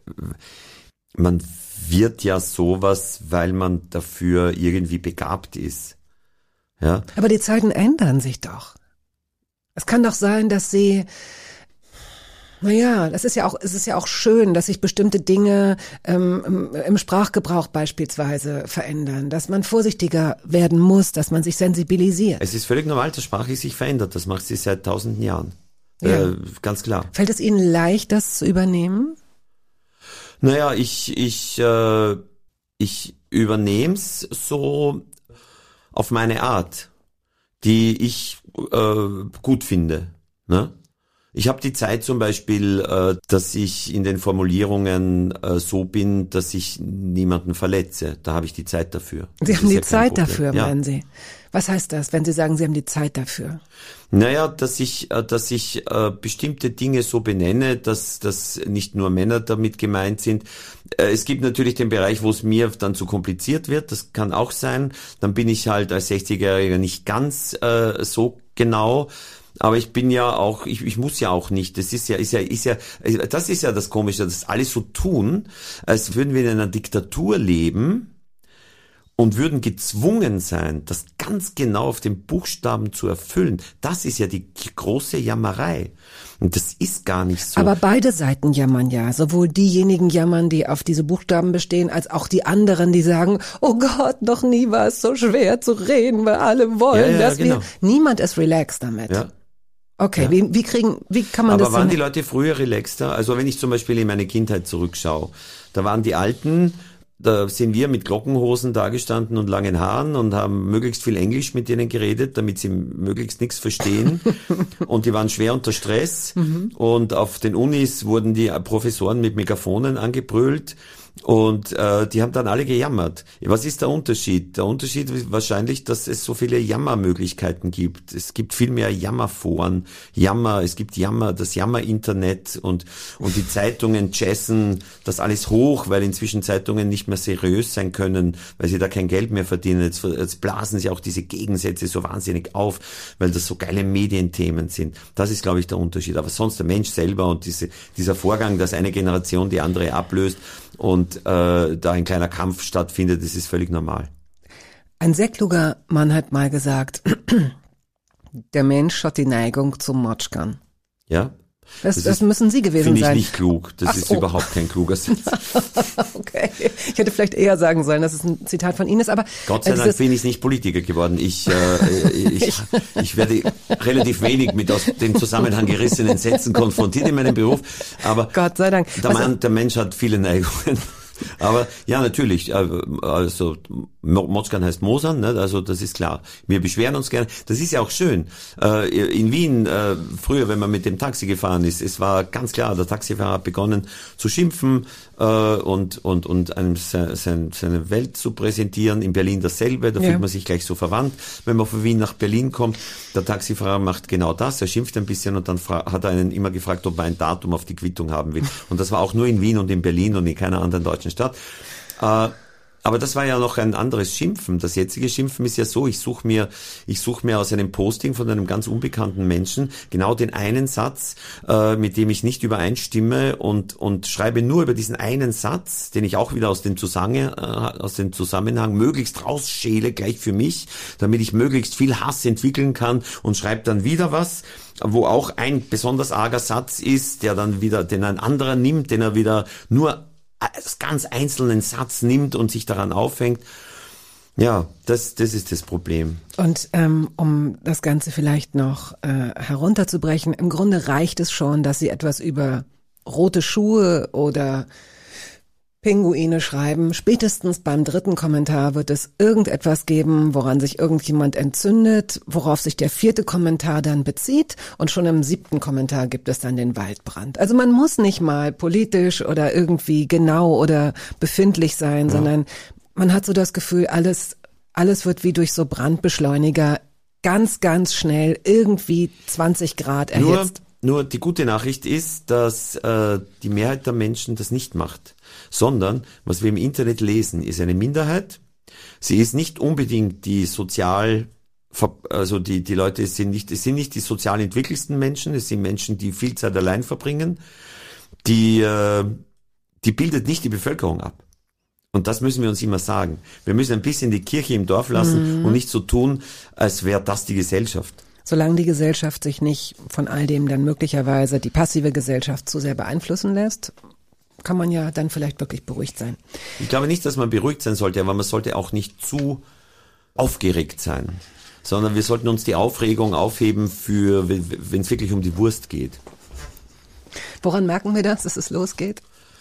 Speaker 2: man wird ja sowas, weil man dafür irgendwie begabt ist. Ja.
Speaker 3: Aber die Zeiten ändern sich doch. Es kann doch sein, dass sie, naja, das ist ja auch, es ist ja auch schön, dass sich bestimmte Dinge ähm, im, im Sprachgebrauch beispielsweise verändern, dass man vorsichtiger werden muss, dass man sich sensibilisiert.
Speaker 2: Es ist völlig normal, dass Sprache sich verändert. Das macht sie seit tausenden Jahren.
Speaker 3: Ja.
Speaker 2: Äh, ganz klar.
Speaker 3: Fällt es Ihnen leicht, das zu übernehmen?
Speaker 2: Naja, ich, ich, äh, ich übernehm's so auf meine Art, die ich äh, gut finde, ne? Ich habe die Zeit zum Beispiel, äh, dass ich in den Formulierungen äh, so bin, dass ich niemanden verletze. Da habe ich die Zeit dafür.
Speaker 3: Sie
Speaker 2: Das
Speaker 3: haben
Speaker 2: ist
Speaker 3: die
Speaker 2: ja kein
Speaker 3: Zeit
Speaker 2: Problem.
Speaker 3: dafür,
Speaker 2: Ja.
Speaker 3: meinen Sie? Was heißt das, wenn Sie sagen, Sie haben die Zeit dafür?
Speaker 2: Naja, dass ich, äh, dass ich äh, bestimmte Dinge so benenne, dass, dass nicht nur Männer damit gemeint sind. Äh, es gibt natürlich den Bereich, wo es mir dann zu kompliziert wird. Das kann auch sein. Dann bin ich halt als sechzigjähriger nicht ganz äh, so genau. Aber ich bin ja auch, ich, ich muss ja auch nicht. Das ist ja, ist ja, ist ja, das ist ja das Komische, dass alle so tun, als würden wir in einer Diktatur leben und würden gezwungen sein, das ganz genau auf den Buchstaben zu erfüllen. Das ist ja die große Jammerei. Und das ist gar nicht so.
Speaker 3: Aber beide Seiten jammern ja. Sowohl diejenigen jammern, die auf diese Buchstaben bestehen, als auch die anderen, die sagen, oh Gott, noch nie war es so schwer zu reden, weil alle wollen,
Speaker 2: Ja, ja,
Speaker 3: dass
Speaker 2: genau.
Speaker 3: wir... Niemand ist relaxed damit.
Speaker 2: Ja.
Speaker 3: Okay,
Speaker 2: Ja.
Speaker 3: wie, wie kriegen, wie kann man
Speaker 2: Aber
Speaker 3: das
Speaker 2: waren
Speaker 3: so...
Speaker 2: die Leute früher relaxter? Also wenn ich zum Beispiel in meine Kindheit zurückschaue, da waren die Alten, da sind wir mit Glockenhosen dagestanden und langen Haaren und haben möglichst viel Englisch mit denen geredet, damit sie möglichst nichts verstehen. Und die waren schwer unter Stress. Mhm. Und auf den Unis wurden die Professoren mit Megafonen angebrüllt. Und äh, die haben dann alle gejammert. Was ist der Unterschied? Der Unterschied ist wahrscheinlich, dass es so viele Jammermöglichkeiten gibt. Es gibt viel mehr Jammerforen, Jammer, es gibt Jammer, das Jammer-Internet und und die Zeitungen jazzen das alles hoch, weil inzwischen Zeitungen nicht mehr seriös sein können, weil sie da kein Geld mehr verdienen. Jetzt, jetzt blasen sie auch diese Gegensätze so wahnsinnig auf, weil das so geile Medienthemen sind. Das ist, glaube ich, der Unterschied. Aber sonst der Mensch selber und diese dieser Vorgang, dass eine Generation die andere ablöst, und äh, da ein kleiner Kampf stattfindet, das ist völlig normal.
Speaker 3: Ein sehr kluger Mann hat mal gesagt, der Mensch hat die Neigung zum Motschkern.
Speaker 2: Ja?
Speaker 3: Das,
Speaker 2: das,
Speaker 3: das
Speaker 2: ist,
Speaker 3: müssen Sie gewesen
Speaker 2: Finde ich
Speaker 3: sein.
Speaker 2: nicht klug. Das
Speaker 3: Ach
Speaker 2: ist
Speaker 3: so.
Speaker 2: überhaupt kein kluger Satz.
Speaker 3: Okay, ich hätte vielleicht eher sagen sollen, dass es ein Zitat von Ihnen ist, aber
Speaker 2: Gott sei
Speaker 3: äh,
Speaker 2: Dank
Speaker 3: dieses-
Speaker 2: bin ich nicht Politiker geworden. Ich, äh, ich, ich werde relativ wenig mit aus dem Zusammenhang gerissenen Sätzen konfrontiert in meinem Beruf. Aber
Speaker 3: Gott sei Dank.
Speaker 2: Der,
Speaker 3: Was-
Speaker 2: Mann, der Mensch hat viele Neigungen. Aber ja, natürlich, also Motschkern heißt Mosern, ne? Also das ist klar. Wir beschweren uns gerne. Das ist ja auch schön. In Wien, früher, wenn man mit dem Taxi gefahren ist, es war ganz klar, der Taxifahrer hat begonnen zu schimpfen und und und einem seine, seine Welt zu präsentieren. In Berlin dasselbe, da
Speaker 3: ja.
Speaker 2: fühlt man sich gleich so verwandt, wenn man von Wien nach Berlin kommt. Der Taxifahrer macht genau das, er schimpft ein bisschen und dann fra- hat er einen immer gefragt, ob man ein Datum auf die Quittung haben will. Und das war auch nur in Wien und in Berlin und in keiner anderen deutschen Stadt. Äh, aber das war ja noch ein anderes Schimpfen. Das jetzige Schimpfen ist ja so, ich suche mir, ich suche mir aus einem Posting von einem ganz unbekannten Menschen genau den einen Satz, äh, mit dem ich nicht übereinstimme und und schreibe nur über diesen einen Satz, den ich auch wieder aus dem Zusammenhang, äh, aus dem Zusammenhang möglichst rausschäle, gleich für mich, damit ich möglichst viel Hass entwickeln kann und schreibe dann wieder was, wo auch ein besonders arger Satz ist, der dann wieder, den ein anderer nimmt, den er wieder nur als ganz einzelnen Satz nimmt und sich daran aufhängt. Ja, das, das ist das Problem.
Speaker 3: Und ähm, um das Ganze vielleicht noch äh, herunterzubrechen, im Grunde reicht es schon, dass Sie etwas über rote Schuhe oder Pinguine schreiben. Spätestens beim dritten Kommentar wird es irgendetwas geben, woran sich irgendjemand entzündet, worauf sich der vierte Kommentar dann bezieht und schon im siebten Kommentar gibt es dann den Waldbrand. Also man muss nicht mal politisch oder irgendwie genau oder befindlich sein, ja. sondern man hat so das Gefühl, alles, alles wird wie durch so Brandbeschleuniger ganz, ganz schnell irgendwie zwanzig Grad erhitzt.
Speaker 2: Nur, nur die gute Nachricht ist, dass äh, die Mehrheit der Menschen das nicht macht. Sondern, was wir im Internet lesen, ist eine Minderheit. Sie ist nicht unbedingt die sozial, also die, die Leute sind nicht, es sind nicht die sozial entwickelsten Menschen, es sind Menschen, die viel Zeit allein verbringen. Die, äh, die bildet nicht die Bevölkerung ab. Und das müssen wir uns immer sagen. Wir müssen ein bisschen die Kirche im Dorf lassen mhm. und nicht so tun, als wäre das die Gesellschaft.
Speaker 3: Solange die Gesellschaft sich nicht von all dem dann möglicherweise, die passive Gesellschaft, zu sehr beeinflussen lässt, kann man ja dann vielleicht wirklich beruhigt sein.
Speaker 2: Ich glaube nicht, dass man beruhigt sein sollte, aber man sollte auch nicht zu aufgeregt sein, sondern wir sollten uns die Aufregung aufheben für, wenn es wirklich um die Wurst geht.
Speaker 3: Woran merken wir das, dass es losgeht?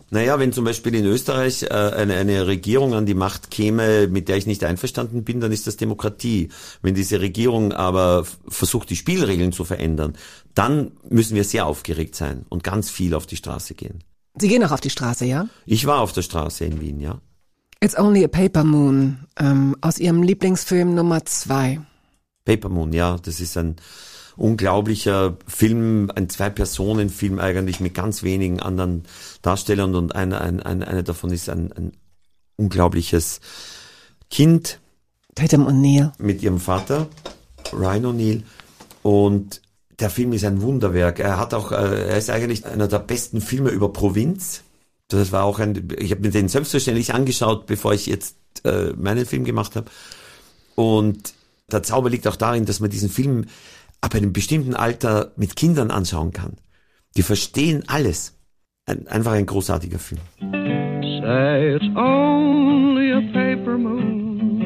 Speaker 2: Naja, wenn zum Beispiel in Österreich äh, eine, eine Regierung an die Macht käme, mit der ich nicht einverstanden bin, dann ist das Demokratie. Wenn diese Regierung aber f- versucht, die Spielregeln zu verändern, dann müssen wir sehr aufgeregt sein und ganz viel auf die Straße gehen.
Speaker 3: Sie gehen auch auf die Straße, ja?
Speaker 2: Ich war auf der Straße in Wien, ja.
Speaker 3: It's Only a Paper Moon, ähm, aus Ihrem Lieblingsfilm Nummer zwei.
Speaker 2: Paper Moon, ja, das ist ein unglaublicher Film, ein Zwei-Personen-Film eigentlich mit ganz wenigen anderen Darstellern und einer ein, ein, eine davon ist ein, ein unglaubliches Kind.
Speaker 3: Tatum O'Neal.
Speaker 2: Mit ihrem Vater, Ryan O'Neal, und der Film ist ein Wunderwerk. Er hat auch, er ist eigentlich einer der besten Filme über Provinz. Das war auch ein, ich habe mir den selbstverständlich angeschaut, bevor ich jetzt äh, meinen Film gemacht habe. Und der Zauber liegt auch darin, dass man diesen Film ab einem bestimmten Alter mit Kindern anschauen kann. Die verstehen alles. Ein, einfach ein großartiger Film.
Speaker 8: Say it's only a paper moon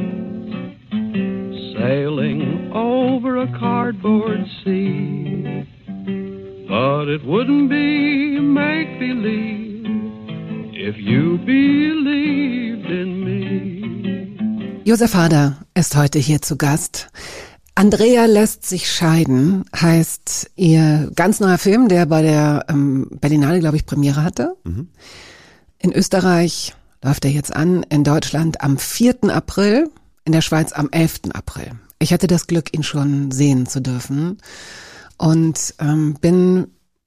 Speaker 8: sailing over a cardboard sea, but it wouldn't be make-believe if you believed in me.
Speaker 3: Josef Hader ist heute hier zu Gast. Andrea lässt sich scheiden, heißt ihr ganz neuer Film, der bei der ähm, Berlinale, glaube ich, Premiere hatte. Mhm. In Österreich läuft er jetzt an, in Deutschland am vierten April, in der Schweiz am elften April. Ich hatte das Glück, ihn schon sehen zu dürfen und ähm, bin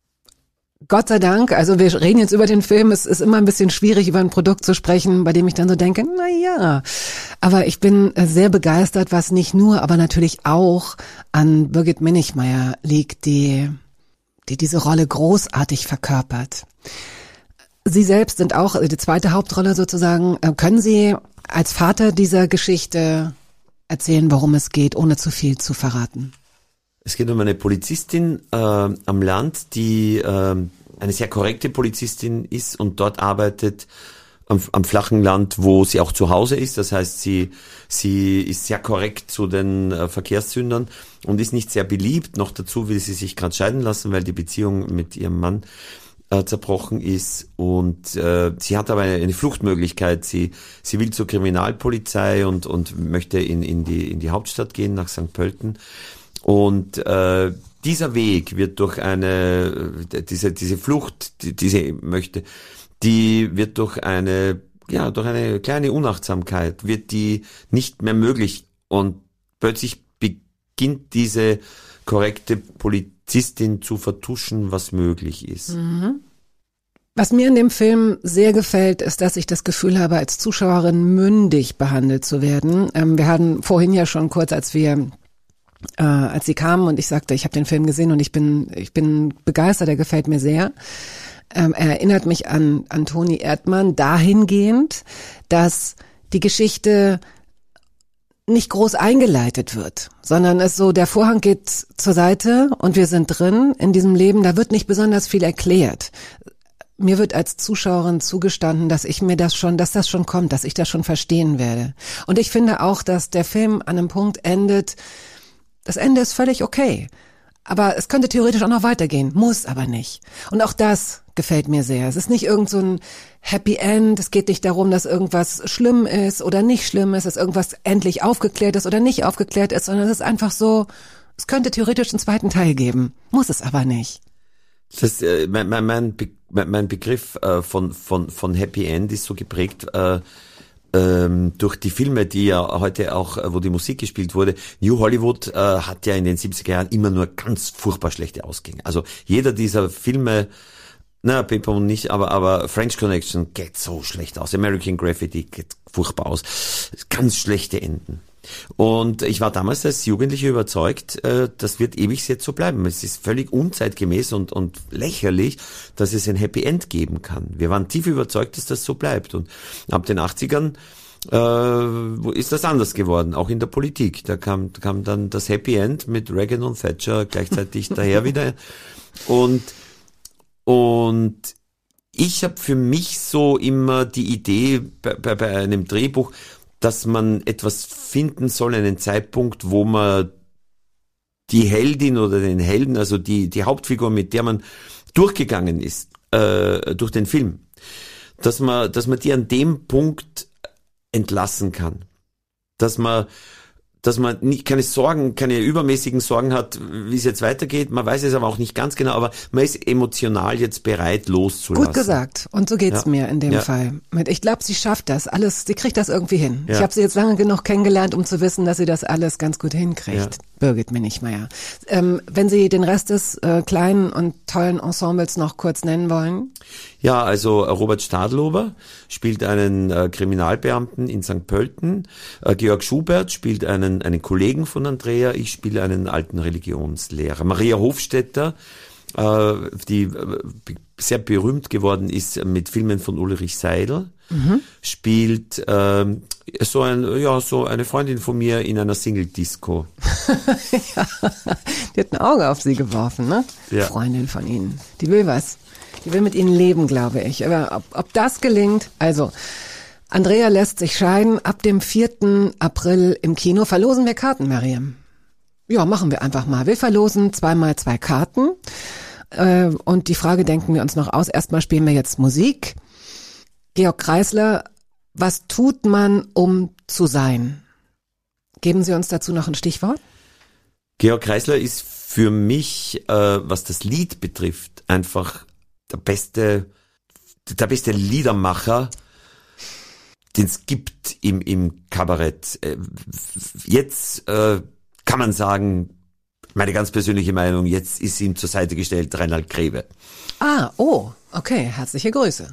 Speaker 3: Gott sei Dank, also wir reden jetzt über den Film, es ist immer ein bisschen schwierig, über ein Produkt zu sprechen, bei dem ich dann so denke, na ja, aber ich bin sehr begeistert, was nicht nur, aber natürlich auch an Birgit Minichmayr liegt, die, die diese Rolle großartig verkörpert. Sie selbst sind auch die zweite Hauptrolle sozusagen. Können Sie als Vater dieser Geschichte erzählen, worum es geht, ohne zu viel zu verraten?
Speaker 2: Es geht um eine Polizistin äh, am Land, die äh, eine sehr korrekte Polizistin ist und dort arbeitet am, am flachen Land, wo sie auch zu Hause ist. Das heißt, sie sie ist sehr korrekt zu den äh, Verkehrssündern und ist nicht sehr beliebt. Noch dazu will sie sich gerade scheiden lassen, weil die Beziehung mit ihrem Mann äh, zerbrochen ist. Und äh, sie hat aber eine, eine Fluchtmöglichkeit. Sie sie will zur Kriminalpolizei und und möchte in in die in die Hauptstadt gehen, nach Sankt Pölten. Und äh, dieser Weg wird durch eine, diese diese Flucht, die, die sie möchte, die wird durch eine, ja, durch eine kleine Unachtsamkeit, wird die nicht mehr möglich. Und plötzlich beginnt diese korrekte Polizistin zu vertuschen, was möglich ist.
Speaker 3: Mhm. Was mir in dem Film sehr gefällt, ist, dass ich das Gefühl habe, als Zuschauerin mündig behandelt zu werden. Ähm, wir hatten vorhin ja schon kurz, als wir Äh, als sie kamen und ich sagte, ich habe den Film gesehen und ich bin ich bin begeistert, er gefällt mir sehr. Ähm, er erinnert mich an an Toni Erdmann dahingehend, dass die Geschichte nicht groß eingeleitet wird, sondern es so, der Vorhang geht zur Seite und wir sind drin in diesem Leben, da wird nicht besonders viel erklärt. Mir wird als Zuschauerin zugestanden, dass ich mir das schon, dass das schon kommt, dass ich das schon verstehen werde. Und ich finde auch, dass der Film an einem Punkt endet. Das Ende ist völlig okay, aber es könnte theoretisch auch noch weitergehen, muss aber nicht. Und auch das gefällt mir sehr. Es ist nicht irgend so ein Happy End, es geht nicht darum, dass irgendwas schlimm ist oder nicht schlimm ist, dass irgendwas endlich aufgeklärt ist oder nicht aufgeklärt ist, sondern es ist einfach so, es könnte theoretisch einen zweiten Teil geben, muss es aber nicht.
Speaker 2: Das, äh, mein, mein, mein, Be- mein Begriff äh, von, von, von Happy End ist so geprägt, äh, durch die Filme, die ja heute auch, wo die Musik gespielt wurde. New Hollywood äh, hat ja in den siebziger Jahren immer nur ganz furchtbar schlechte Ausgänge. Also jeder dieser Filme, na, Paper Moon nicht, aber aber French Connection geht so schlecht aus. American Graffiti geht furchtbar aus. Ganz schlechte Enden. Und ich war damals als Jugendlicher überzeugt, äh, das wird ewig jetzt so bleiben. Es ist völlig unzeitgemäß und und lächerlich, dass es ein Happy End geben kann. Wir waren tief überzeugt, dass das so bleibt. Und ab den achtzigern äh, ist das anders geworden, auch in der Politik. Da kam kam dann das Happy End mit Reagan und Thatcher gleichzeitig daher wieder. Und und ich habe für mich so immer die Idee bei, bei, bei einem Drehbuch, dass man etwas finden soll, einen Zeitpunkt, wo man die Heldin oder den Helden, also die die Hauptfigur, mit der man durchgegangen ist, äh, durch den Film, dass man, dass man die an dem Punkt entlassen kann. Dass man, dass man nicht keine Sorgen, keine übermäßigen Sorgen hat, wie es jetzt weitergeht. Man weiß es aber auch nicht ganz genau, aber man ist emotional jetzt bereit, loszulassen.
Speaker 3: Gut gesagt. Und so geht's
Speaker 2: Ja.
Speaker 3: mir in dem
Speaker 2: Ja.
Speaker 3: Fall. Ich glaube, sie schafft das alles. Sie kriegt das irgendwie hin.
Speaker 2: Ja.
Speaker 3: Ich habe sie jetzt lange genug kennengelernt, um zu wissen, dass sie das alles ganz gut hinkriegt.
Speaker 2: Ja.
Speaker 3: Birgit Minichmeier. Ähm, wenn Sie den Rest des äh, kleinen und tollen Ensembles noch kurz nennen wollen.
Speaker 2: Ja, also äh, Robert Stadlober spielt einen äh, Kriminalbeamten in Sankt Pölten. Äh, Georg Schubert spielt einen, einen Kollegen von Andrea. Ich spiele einen alten Religionslehrer. Maria Hofstetter, äh, die äh, sehr berühmt geworden ist mit Filmen von Ulrich Seidel, mhm. spielt äh, so ein, ja, so eine Freundin von mir in einer Single-Disco.
Speaker 3: Ja, die hat ein Auge auf Sie geworfen, ne?
Speaker 2: Ja.
Speaker 3: Freundin von Ihnen. Die will was. Die will mit Ihnen leben, glaube ich. Aber ob, ob das gelingt, also Andrea lässt sich scheiden. Ab dem vierten April im Kino verlosen wir Karten, Mariam. Ja, machen wir einfach mal. Wir verlosen zweimal zwei Karten. Äh, und die Frage denken wir uns noch aus. Erstmal spielen wir jetzt Musik. Georg Kreisler, was tut man, um zu sein? Geben Sie uns dazu noch ein Stichwort?
Speaker 2: Georg Kreisler ist für mich, äh, was das Lied betrifft, einfach der beste, der beste Liedermacher, den es gibt im, im Kabarett. Äh, jetzt äh, kann man sagen, meine ganz persönliche Meinung, jetzt ist ihm zur Seite gestellt Reinhard Grebe.
Speaker 3: Ah, oh, okay, herzliche Grüße.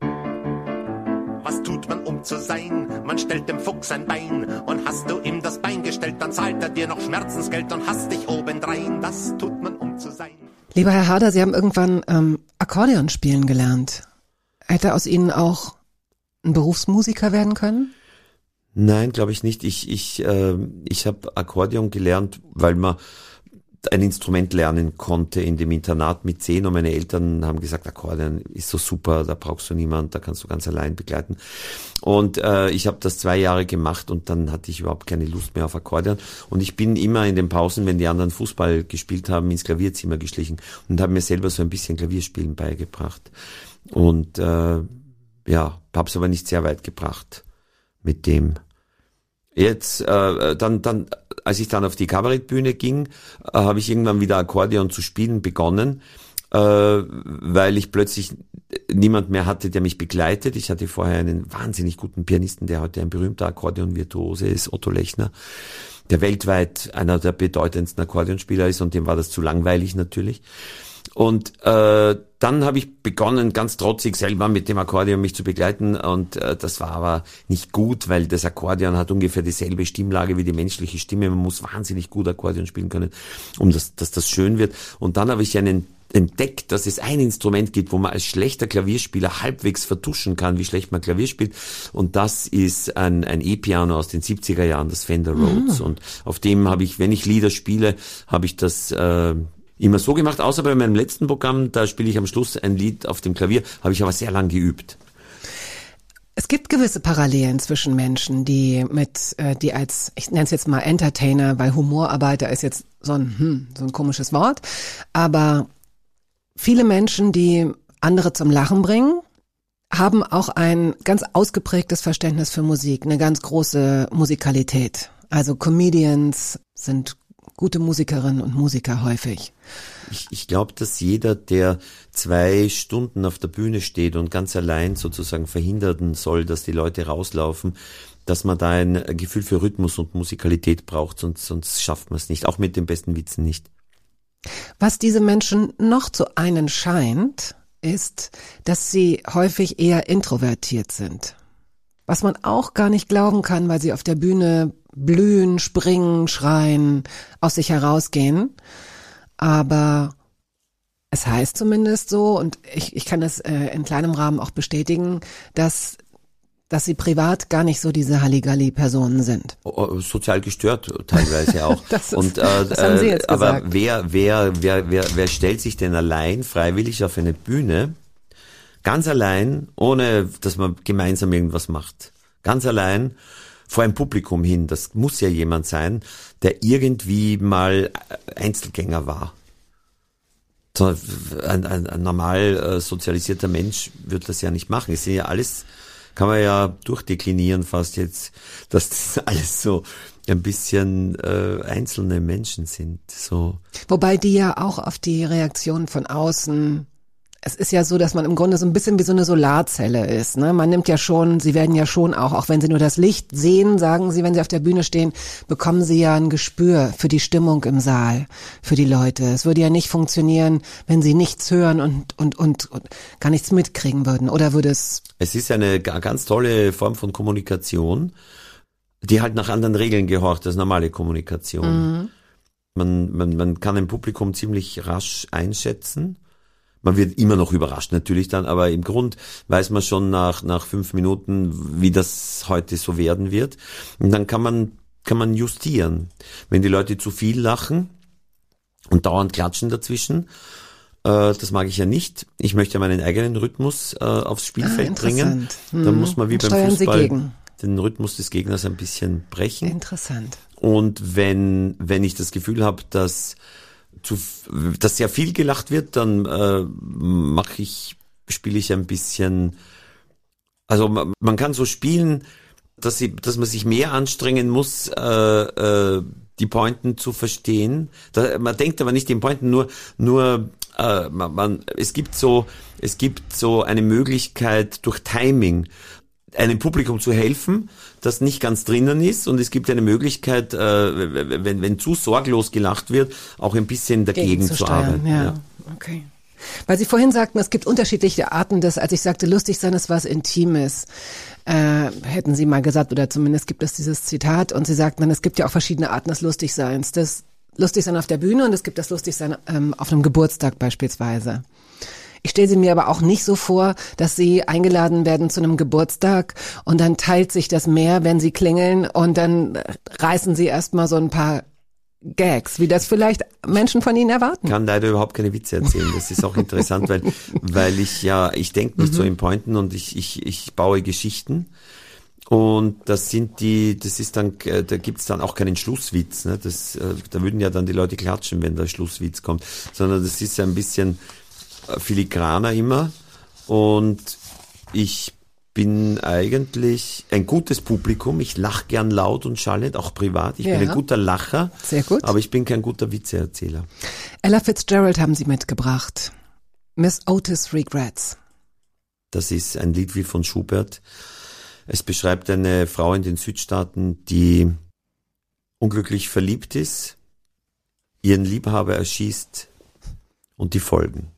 Speaker 9: Was tut man, um zu sein? Man stellt dem Fuchs ein Bein und hast du ihm das Bein gestellt, dann zahlt er dir noch Schmerzensgeld und hast dich obendrein. Das tut man, um zu sein.
Speaker 3: Lieber Herr Harder, Sie haben irgendwann ähm, Akkordeon spielen gelernt. Hätte aus Ihnen auch ein Berufsmusiker werden können?
Speaker 2: Nein, glaube ich nicht. Ich ich äh, ich habe Akkordeon gelernt, weil man ein Instrument lernen konnte in dem Internat mit zehn und meine Eltern haben gesagt, Akkordeon ist so super, da brauchst du niemand, da kannst du ganz allein begleiten. Und äh, ich habe das zwei Jahre gemacht und dann hatte ich überhaupt keine Lust mehr auf Akkordeon. Und ich bin immer in den Pausen, wenn die anderen Fußball gespielt haben, ins Klavierzimmer geschlichen und habe mir selber so ein bisschen Klavierspielen beigebracht. Und äh, ja, habe es aber nicht sehr weit gebracht mit dem. Jetzt, äh, dann, dann, als ich dann auf die Kabarettbühne ging, äh, habe ich irgendwann wieder Akkordeon zu spielen begonnen, äh, weil ich plötzlich niemand mehr hatte, der mich begleitet. Ich hatte vorher einen wahnsinnig guten Pianisten, der heute ein berühmter Akkordeon-Virtuose ist, Otto Lechner, der weltweit einer der bedeutendsten Akkordeonspieler ist und dem war das zu langweilig natürlich. Und äh, dann habe ich begonnen, ganz trotzig selber mit dem Akkordeon mich zu begleiten und äh, das war aber nicht gut, weil das Akkordeon hat ungefähr dieselbe Stimmlage wie die menschliche Stimme. Man muss wahnsinnig gut Akkordeon spielen können, um das, dass das schön wird. Und dann habe ich einen entdeckt, dass es ein Instrument gibt, wo man als schlechter Klavierspieler halbwegs vertuschen kann, wie schlecht man Klavier spielt. Und das ist ein, ein E-Piano aus den siebziger Jahren, das Fender Rhodes. Mhm. Und auf dem habe ich, wenn ich Lieder spiele, habe ich das äh, immer so gemacht, außer bei meinem letzten Programm, da spiele ich am Schluss ein Lied auf dem Klavier, habe ich aber sehr lang geübt.
Speaker 3: Es gibt gewisse Parallelen zwischen Menschen, die mit, äh, die als, ich nenne es jetzt mal Entertainer, weil Humorarbeiter ist jetzt so ein, hm, so ein komisches Wort, aber viele Menschen, die andere zum Lachen bringen, haben auch ein ganz ausgeprägtes Verständnis für Musik, eine ganz große Musikalität. Also Comedians sind gute Musikerinnen und Musiker häufig.
Speaker 2: Ich, ich glaube, dass jeder, der zwei Stunden auf der Bühne steht und ganz allein sozusagen verhindern soll, dass die Leute rauslaufen, dass man da ein Gefühl für Rhythmus und Musikalität braucht, sonst, sonst schafft man es nicht, auch mit den besten Witzen nicht.
Speaker 3: Was diese Menschen noch zu einen scheint, ist, dass sie häufig eher introvertiert sind. Was man auch gar nicht glauben kann, weil sie auf der Bühne blühen, springen, schreien, aus sich herausgehen. Aber es heißt zumindest so, und ich, ich kann das äh, in kleinem Rahmen auch bestätigen, dass dass sie privat gar nicht so diese Halligalli-Personen sind.
Speaker 2: Sozial gestört teilweise auch.
Speaker 3: das ist,
Speaker 2: und, äh,
Speaker 3: das haben Sie jetzt
Speaker 2: aber
Speaker 3: gesagt.
Speaker 2: wer, wer, wer, wer, wer stellt sich denn allein freiwillig auf eine Bühne, ganz allein, ohne dass man gemeinsam irgendwas macht, ganz allein vor ein Publikum hin? Das muss ja jemand sein, der irgendwie mal Einzelgänger war. Ein, ein, ein normal äh, sozialisierter Mensch würde das ja nicht machen. Es sind ja alles, kann man ja durchdeklinieren fast jetzt, dass das alles so ein bisschen äh, einzelne Menschen sind. So.
Speaker 3: Wobei die ja auch auf die Reaktion von außen, es ist ja so, dass man im Grunde so ein bisschen wie so eine Solarzelle ist. Ne? Man nimmt ja schon, sie werden ja schon auch, auch wenn sie nur das Licht sehen, sagen sie, wenn sie auf der Bühne stehen, bekommen sie ja ein Gespür für die Stimmung im Saal, für die Leute. Es würde ja nicht funktionieren, wenn sie nichts hören und, und, und, und gar nichts mitkriegen würden. Oder würde es...
Speaker 2: Es ist eine ganz tolle Form von Kommunikation, die halt nach anderen Regeln gehorcht als normale Kommunikation. Mhm. Man, man, man kann ein Publikum ziemlich rasch einschätzen. Man wird immer noch überrascht natürlich dann, aber im Grund weiß man schon nach nach fünf Minuten, wie das heute so werden wird. Und dann kann man kann man justieren. Wenn die Leute zu viel lachen und dauernd klatschen dazwischen, äh, das mag ich ja nicht. Ich möchte ja meinen eigenen Rhythmus äh, aufs Spielfeld ah, bringen. Hm. Dann muss man wie beim
Speaker 3: Steuern
Speaker 2: Fußball den Rhythmus des Gegners ein bisschen brechen.
Speaker 3: Interessant.
Speaker 2: Und wenn wenn ich das Gefühl habe, dass zu, dass sehr viel gelacht wird, dann äh, mache ich, spiele ich ein bisschen, also man, man kann so spielen, dass, sie, dass man sich mehr anstrengen muss, äh, äh, die Pointen zu verstehen. Da, man denkt aber nicht den Pointen, nur, nur äh, man, man, es gibt so, es gibt so eine Möglichkeit durch Timing, einem Publikum zu helfen, das nicht ganz drinnen ist, und es gibt eine Möglichkeit, äh, wenn, wenn zu sorglos gelacht wird, auch ein bisschen dagegen zu, zu arbeiten.
Speaker 3: Ja. ja, okay. Weil Sie vorhin sagten, es gibt unterschiedliche Arten des, als ich sagte, lustig sein ist was Intimes, äh, hätten Sie mal gesagt, oder zumindest gibt es dieses Zitat, und Sie sagten dann, es gibt ja auch verschiedene Arten des Lustigseins. Das Lustigsein auf der Bühne und es gibt das Lustigsein ähm, auf einem Geburtstag beispielsweise. Ich stelle sie mir aber auch nicht so vor, dass sie eingeladen werden zu einem Geburtstag und dann teilt sich das mehr, wenn sie klingeln, und dann reißen sie erstmal so ein paar Gags, wie das vielleicht Menschen von ihnen erwarten.
Speaker 2: Ich kann leider überhaupt keine Witze erzählen. Das ist auch interessant, weil weil ich ja, ich denke nicht mhm. so in Pointen, und ich ich ich baue Geschichten. Und das sind die, das ist dann, da gibt's dann auch keinen Schlusswitz. Ne? Das, da würden ja dann die Leute klatschen, wenn der Schlusswitz kommt, sondern das ist ein bisschen filigraner immer, und ich bin eigentlich ein gutes Publikum. Ich lache gern laut und schallend, auch privat. Ich ja. bin ein guter Lacher,
Speaker 3: sehr gut.
Speaker 2: Aber ich bin kein guter Witzeerzähler.
Speaker 3: Ella Fitzgerald haben Sie mitgebracht. Miss Otis Regrets.
Speaker 2: Das ist ein Lied wie von Schubert. Es beschreibt eine Frau in den Südstaaten, die unglücklich verliebt ist, ihren Liebhaber erschießt und die Folgen.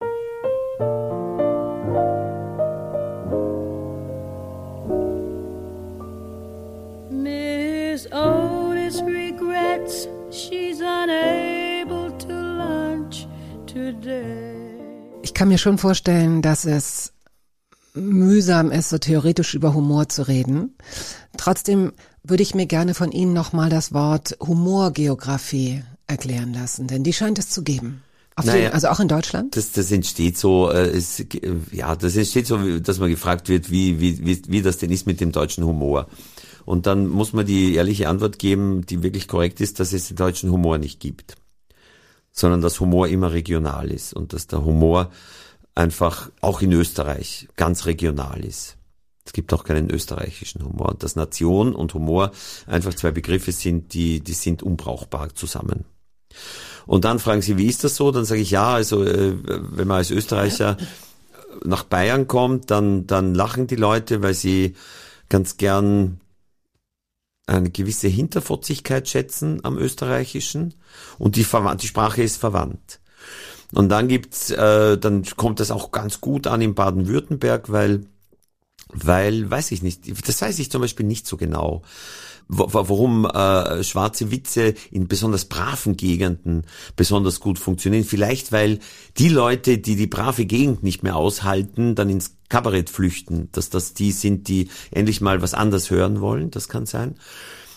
Speaker 10: Miss Otis regrets she's unable to lunch today.
Speaker 3: Ich kann mir schon vorstellen, dass es mühsam ist, so theoretisch über Humor zu reden. Trotzdem würde ich mir gerne von Ihnen nochmal das Wort Humorgeografie erklären lassen, denn die scheint es zu geben. Auf
Speaker 2: naja,
Speaker 3: den, also auch in Deutschland?
Speaker 2: Das, das entsteht so, äh, es, ja, das entsteht so, dass man gefragt wird, wie, wie, wie, wie das denn ist mit dem deutschen Humor. Und dann muss man die ehrliche Antwort geben, die wirklich korrekt ist, dass es den deutschen Humor nicht gibt, sondern dass Humor immer regional ist und dass der Humor einfach auch in Österreich ganz regional ist. Es gibt auch keinen österreichischen Humor. Und dass Nation und Humor einfach zwei Begriffe sind, die, die sind unbrauchbar zusammen. Und dann fragen Sie, wie ist das so? Dann sage ich, ja, also äh, wenn man als Österreicher nach Bayern kommt, dann, dann lachen die Leute, weil sie ganz gern eine gewisse Hinterfotzigkeit schätzen am Österreichischen, und die, die Sprache ist verwandt. Und dann gibt's, äh, dann kommt das auch ganz gut an in Baden-Württemberg, weil, weil, weiß ich nicht, das weiß ich zum Beispiel nicht so genau, warum äh, schwarze Witze in besonders braven Gegenden besonders gut funktionieren. Vielleicht, weil die Leute, die die brave Gegend nicht mehr aushalten, dann ins Kabarett flüchten, dass das die sind, die endlich mal was anderes hören wollen, das kann sein.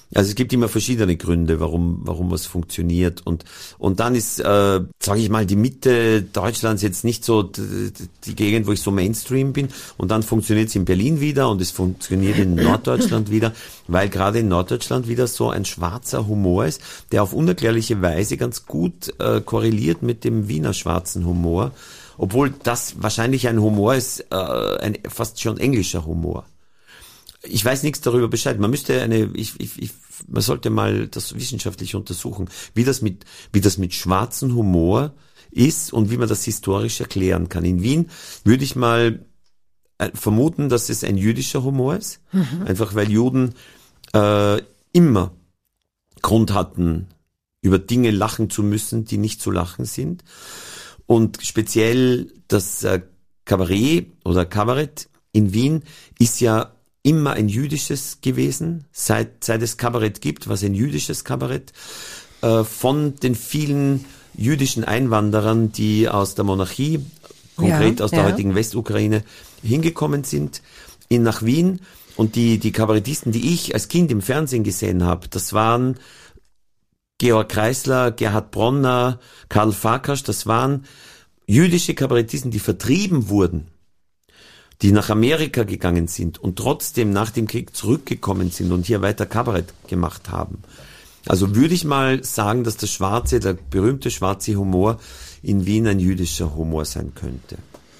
Speaker 2: Also es gibt immer verschiedene Gründe, warum warum was funktioniert und und dann ist, äh, sage ich mal, die Mitte Deutschlands jetzt nicht so die, die Gegend, wo ich so Mainstream bin und dann funktioniert es in Berlin wieder und es funktioniert in Norddeutschland wieder, weil gerade in Norddeutschland wieder so ein schwarzer Humor ist, der auf unerklärliche Weise ganz gut äh, korreliert mit dem Wiener schwarzen Humor, obwohl das wahrscheinlich ein Humor ist, äh, ein fast schon englischer Humor. Ich weiß nichts darüber Bescheid. Man müsste eine, ich, ich, ich, man sollte mal das wissenschaftlich untersuchen, wie das mit, wie das mit schwarzem Humor ist und wie man das historisch erklären kann. In Wien würde ich mal vermuten, dass es ein jüdischer Humor ist, mhm. einfach weil Juden äh, immer Grund hatten, über Dinge lachen zu müssen, die nicht zu lachen sind. Und speziell das äh, Kabarett oder Kabarett in Wien ist ja immer ein jüdisches gewesen, seit seit es Kabarett gibt, was ein jüdisches Kabarett, äh, von den vielen jüdischen Einwanderern, die aus der Monarchie, konkret ja, aus der ja. heutigen Westukraine, hingekommen sind, in nach Wien. Und die die Kabarettisten, die ich als Kind im Fernsehen gesehen habe, das waren Georg Kreisler, Gerhard Bronner, Karl Farkas, das waren jüdische Kabarettisten, die vertrieben wurden, die nach Amerika gegangen sind und trotzdem nach dem Krieg zurückgekommen sind und hier weiter Kabarett gemacht haben. Also würde ich mal sagen, dass der schwarze, der berühmte schwarze Humor in Wien ein jüdischer Humor sein könnte.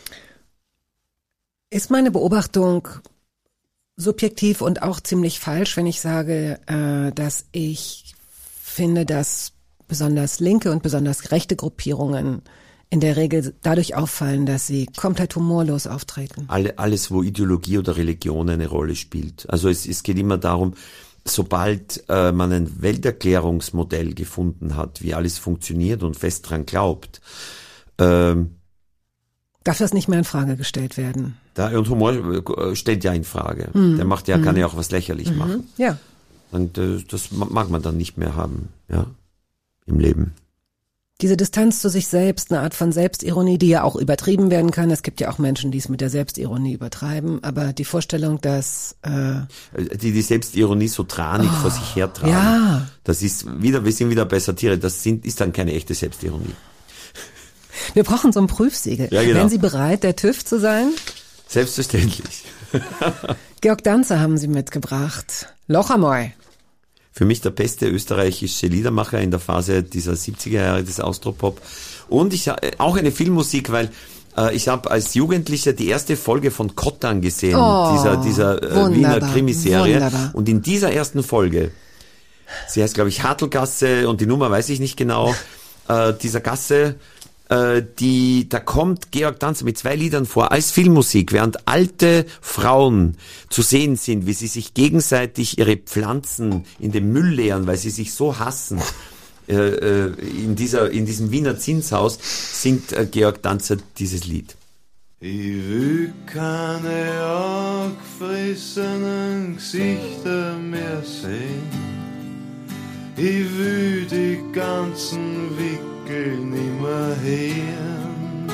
Speaker 3: Ist meine Beobachtung subjektiv und auch ziemlich falsch, wenn ich sage, äh, dass ich finde, dass besonders linke und besonders rechte Gruppierungen in der Regel dadurch auffallen, dass sie komplett humorlos auftreten?
Speaker 2: Alle, alles, wo Ideologie oder Religion eine Rolle spielt. Also es, es geht immer darum, sobald äh, man ein Welterklärungsmodell gefunden hat, wie alles funktioniert und fest dran glaubt, ähm,
Speaker 3: darf das nicht mehr in Frage gestellt werden?
Speaker 2: Da, und Humor äh, stellt ja in Frage. Mhm. Der macht ja, kann mhm. ja auch was lächerlich mhm. machen.
Speaker 3: Ja.
Speaker 2: Und äh, das mag man dann nicht mehr haben, ja, im Leben.
Speaker 3: Diese Distanz zu sich selbst, eine Art von Selbstironie, die ja auch übertrieben werden kann. Es gibt ja auch Menschen, die es mit der Selbstironie übertreiben. Aber die Vorstellung, dass äh
Speaker 2: die die Selbstironie so tranig oh, vor sich hertragen,
Speaker 3: ja.
Speaker 2: das ist wieder, wir sind wieder bei Satire. Das sind, ist dann keine echte Selbstironie.
Speaker 3: Wir brauchen so ein Prüfsiegel.
Speaker 2: Ja, genau.
Speaker 3: Wären Sie bereit, der TÜV zu sein?
Speaker 2: Selbstverständlich.
Speaker 3: Georg Danzer haben Sie mitgebracht. Lochamoy.
Speaker 2: Für mich der beste österreichische Liedermacher in der Phase dieser siebziger Jahre des Austropop. Und ich auch eine Filmmusik, weil äh, ich habe als Jugendlicher die erste Folge von Kottan gesehen,
Speaker 3: oh,
Speaker 2: dieser dieser äh, Wiener Krimiserie. Und in dieser ersten Folge, sie heißt glaube ich Hartelgasse und die Nummer weiß ich nicht genau, äh, dieser Gasse, äh, die da kommt Georg Danzer mit zwei Liedern vor als Filmmusik, während alte Frauen zu sehen sind, wie sie sich gegenseitig ihre Pflanzen in den Müll leeren, weil sie sich so hassen. Äh, äh, in dieser in diesem Wiener Zinshaus singt äh, Georg Danzer dieses Lied.
Speaker 11: Ich will keine angefressenen Gesichter mehr sehen. Ich will die ganzen Wickel nimmer hören.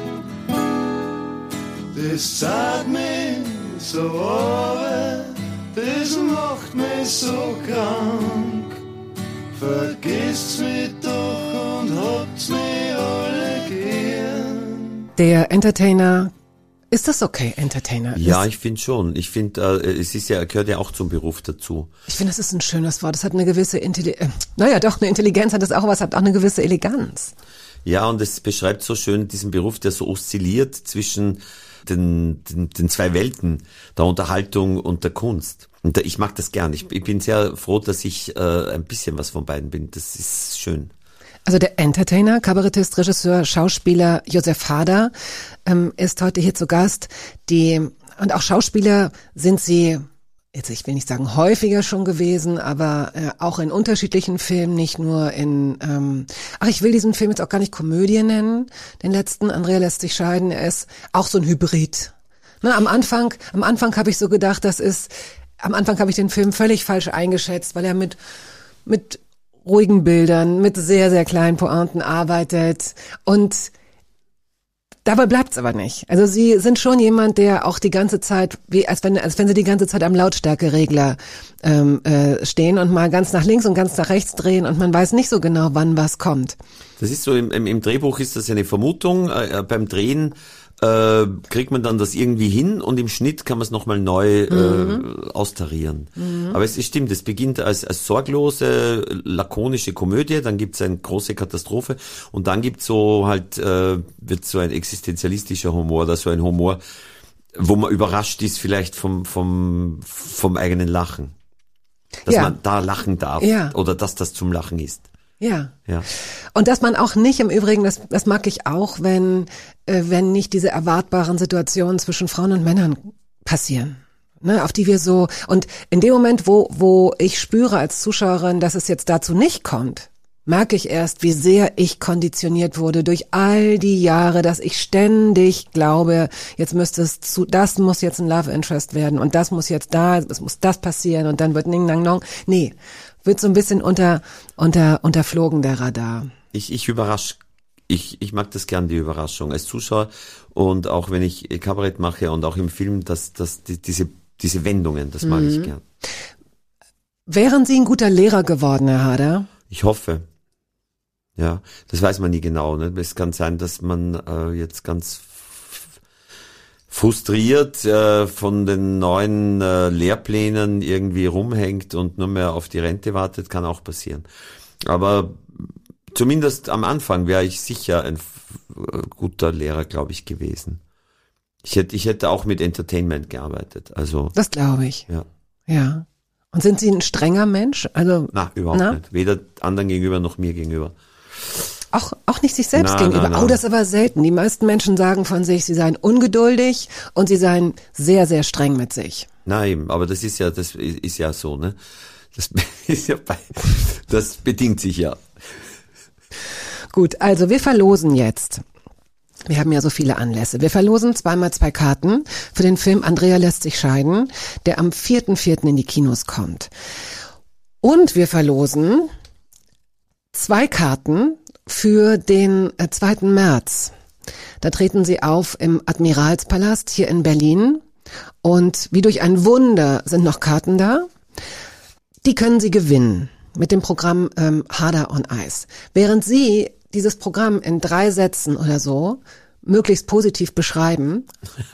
Speaker 11: Das zahlt mich so runter, das macht mich so krank. Vergesst's mich doch und habt's mich alle gern.
Speaker 3: Der Entertainer, ist das okay, Entertainer?
Speaker 2: Ja,
Speaker 3: ist,
Speaker 2: ich finde schon. Ich finde, äh, es ist ja, gehört ja auch zum Beruf dazu.
Speaker 3: Ich finde, das ist ein schönes Wort. Es hat eine gewisse Intelligenz, äh, naja doch, eine Intelligenz hat es auch, aber es hat auch eine gewisse Eleganz.
Speaker 2: Ja, und es beschreibt so schön diesen Beruf, der so oszilliert zwischen den, den, den zwei Welten, der Unterhaltung und der Kunst. Und ich mag das gern. Ich, ich bin sehr froh, dass ich äh, ein bisschen was von beiden bin. Das ist schön.
Speaker 3: Also der Entertainer, Kabarettist, Regisseur, Schauspieler Josef Hader ähm, ist heute hier zu Gast. Die und auch Schauspieler sind Sie, jetzt ich will nicht sagen häufiger schon gewesen, aber äh, auch in unterschiedlichen Filmen, nicht nur in, ähm, ach ich will diesen Film jetzt auch gar nicht Komödie nennen, den letzten, Andrea lässt sich scheiden, er ist auch so ein Hybrid. Ne, am Anfang, am Anfang habe ich so gedacht, das ist, am Anfang habe ich den Film völlig falsch eingeschätzt, weil er mit mit ruhigen Bildern, mit sehr, sehr kleinen Pointen arbeitet. Und Dabei bleibt's aber nicht. Also Sie sind schon jemand, der auch die ganze Zeit, wie als wenn als wenn Sie die ganze Zeit am Lautstärkeregler ähm, äh, stehen und mal ganz nach links und ganz nach rechts drehen und man weiß nicht so genau, wann was kommt.
Speaker 2: Das ist so, im, im, im Drehbuch ist das eine Vermutung, äh, beim Drehen äh, kriegt man dann das irgendwie hin und im Schnitt kann man es nochmal neu mhm. äh, austarieren. Mhm. Aber es ist, stimmt, es beginnt als, als sorglose, lakonische Komödie, dann gibt's eine große Katastrophe und dann gibt's so halt, äh, wird so ein existenzialistischer Humor oder so ein Humor, wo man überrascht ist vielleicht vom, vom, vom eigenen Lachen. Dass ja. man da lachen darf
Speaker 3: ja.
Speaker 2: oder dass das zum Lachen ist.
Speaker 3: Ja.
Speaker 2: Ja.
Speaker 3: Und dass man auch nicht, im Übrigen, das, das mag ich auch, wenn, äh, wenn nicht diese erwartbaren Situationen zwischen Frauen und Männern passieren. Ne, auf die wir so, und in dem Moment, wo, wo ich spüre als Zuschauerin, dass es jetzt dazu nicht kommt, merke ich erst, wie sehr ich konditioniert wurde durch all die Jahre, dass ich ständig glaube, jetzt müsste es zu, das muss jetzt ein Love Interest werden und das muss jetzt da, es muss das passieren und dann wird Ning Nang Nong. Nee, wird so ein bisschen unter, unter, unterflogen der Radar.
Speaker 2: Ich, ich überrasche, ich, ich mag das gern, die Überraschung als Zuschauer und auch wenn ich Kabarett mache und auch im Film, dass, dass die, diese, diese Wendungen, das mag mhm. ich gern.
Speaker 3: Wären Sie ein guter Lehrer geworden, Herr Harder?
Speaker 2: Ich hoffe. Ja, das weiß man nie genau. Ne? Es kann sein, dass man äh, jetzt ganz f- frustriert äh, von den neuen äh, Lehrplänen irgendwie rumhängt und nur mehr auf die Rente wartet, kann auch passieren. Aber zumindest am Anfang wäre ich sicher ein f- guter Lehrer, glaube ich, gewesen. Ich hätte, ich hätte auch mit Entertainment gearbeitet. Also
Speaker 3: das glaube ich.
Speaker 2: Ja.
Speaker 3: Ja. Und sind Sie ein strenger Mensch? Also
Speaker 2: na überhaupt na? nicht. Weder anderen gegenüber noch mir gegenüber.
Speaker 3: Auch, auch nicht sich selbst
Speaker 2: na,
Speaker 3: gegenüber.
Speaker 2: Na, na.
Speaker 3: Oh, das ist aber selten. Die meisten Menschen sagen von sich, sie seien ungeduldig und sie seien sehr, sehr streng mit sich.
Speaker 2: Na eben, aber das ist ja, das ist ja so, ne? Das ist ja bei, das bedingt sich ja.
Speaker 3: Gut, also wir verlosen jetzt. Wir haben ja so viele Anlässe. Wir verlosen zweimal zwei Karten für den Film Andrea lässt sich scheiden, der am vierten vierten in die Kinos kommt. Und wir verlosen zwei Karten für den zweiten März. Da treten sie auf im Admiralspalast hier in Berlin. Und wie durch ein Wunder sind noch Karten da. Die können Sie gewinnen mit dem Programm ähm, Harder on Ice. Während Sie dieses Programm in drei Sätzen oder so möglichst positiv beschreiben,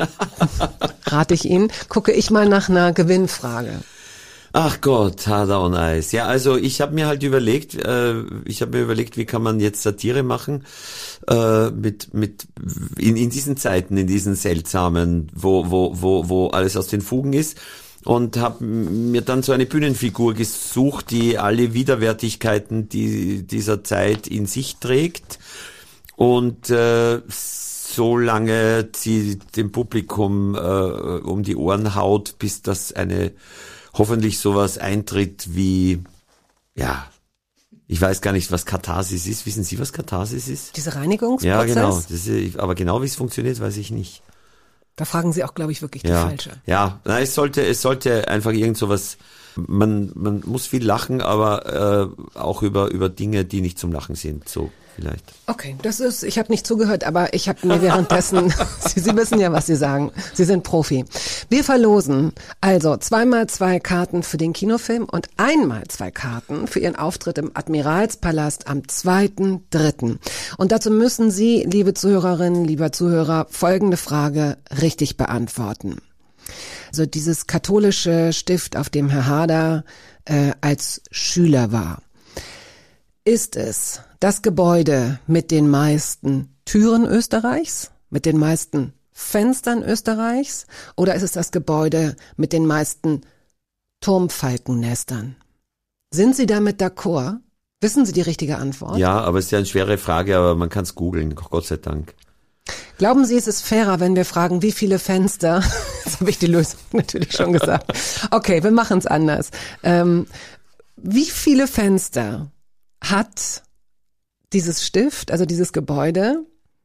Speaker 3: rate ich Ihnen, gucke ich mal nach einer Gewinnfrage.
Speaker 2: Ach Gott, Harder on Ice. Ja, also ich habe mir halt überlegt, äh, ich habe mir überlegt, wie kann man jetzt Satire machen äh, mit mit in, in diesen Zeiten, in diesen seltsamen, wo wo wo wo alles aus den Fugen ist. Und habe mir dann so eine Bühnenfigur gesucht, die alle Widerwärtigkeiten die, dieser Zeit in sich trägt und äh, so lange sie dem Publikum äh, um die Ohren haut, bis das eine hoffentlich sowas eintritt wie, ja, ich weiß gar nicht, was Katharsis ist. Wissen Sie, was Katharsis ist?
Speaker 3: Diese Reinigungsprozess?
Speaker 2: Ja, genau. Das ist, aber genau wie es funktioniert, weiß ich nicht.
Speaker 3: Da fragen Sie auch, glaube ich, wirklich die
Speaker 2: ja,
Speaker 3: falsche.
Speaker 2: Ja, na, es sollte, es sollte einfach irgend sowas, man, man muss viel lachen, aber äh, auch über, über Dinge, die nicht zum Lachen sind, so vielleicht.
Speaker 3: Okay, das ist, ich habe nicht zugehört, aber ich habe mir währenddessen, Sie, Sie wissen ja, was Sie sagen. Sie sind Profi. Wir verlosen also zweimal zwei Karten für den Kinofilm und einmal zwei Karten für Ihren Auftritt im Admiralspalast am zweiten dritten Und dazu müssen Sie, liebe Zuhörerinnen, lieber Zuhörer, folgende Frage richtig beantworten. Also dieses katholische Stift, auf dem Herr Harder äh, als Schüler war. Ist es das Gebäude mit den meisten Türen Österreichs, mit den meisten Fenstern Österreichs, oder ist es das Gebäude mit den meisten Turmfalkennestern? Sind Sie damit d'accord? Wissen Sie die richtige Antwort?
Speaker 2: Ja, aber es ist ja eine schwere Frage, aber man kann es googeln, Gott sei Dank.
Speaker 3: Glauben Sie, es ist fairer, wenn wir fragen, wie viele Fenster? Jetzt habe ich die Lösung natürlich schon gesagt. Okay, wir machen es anders. Ähm, wie viele Fenster hat dieses Stift, also dieses Gebäude?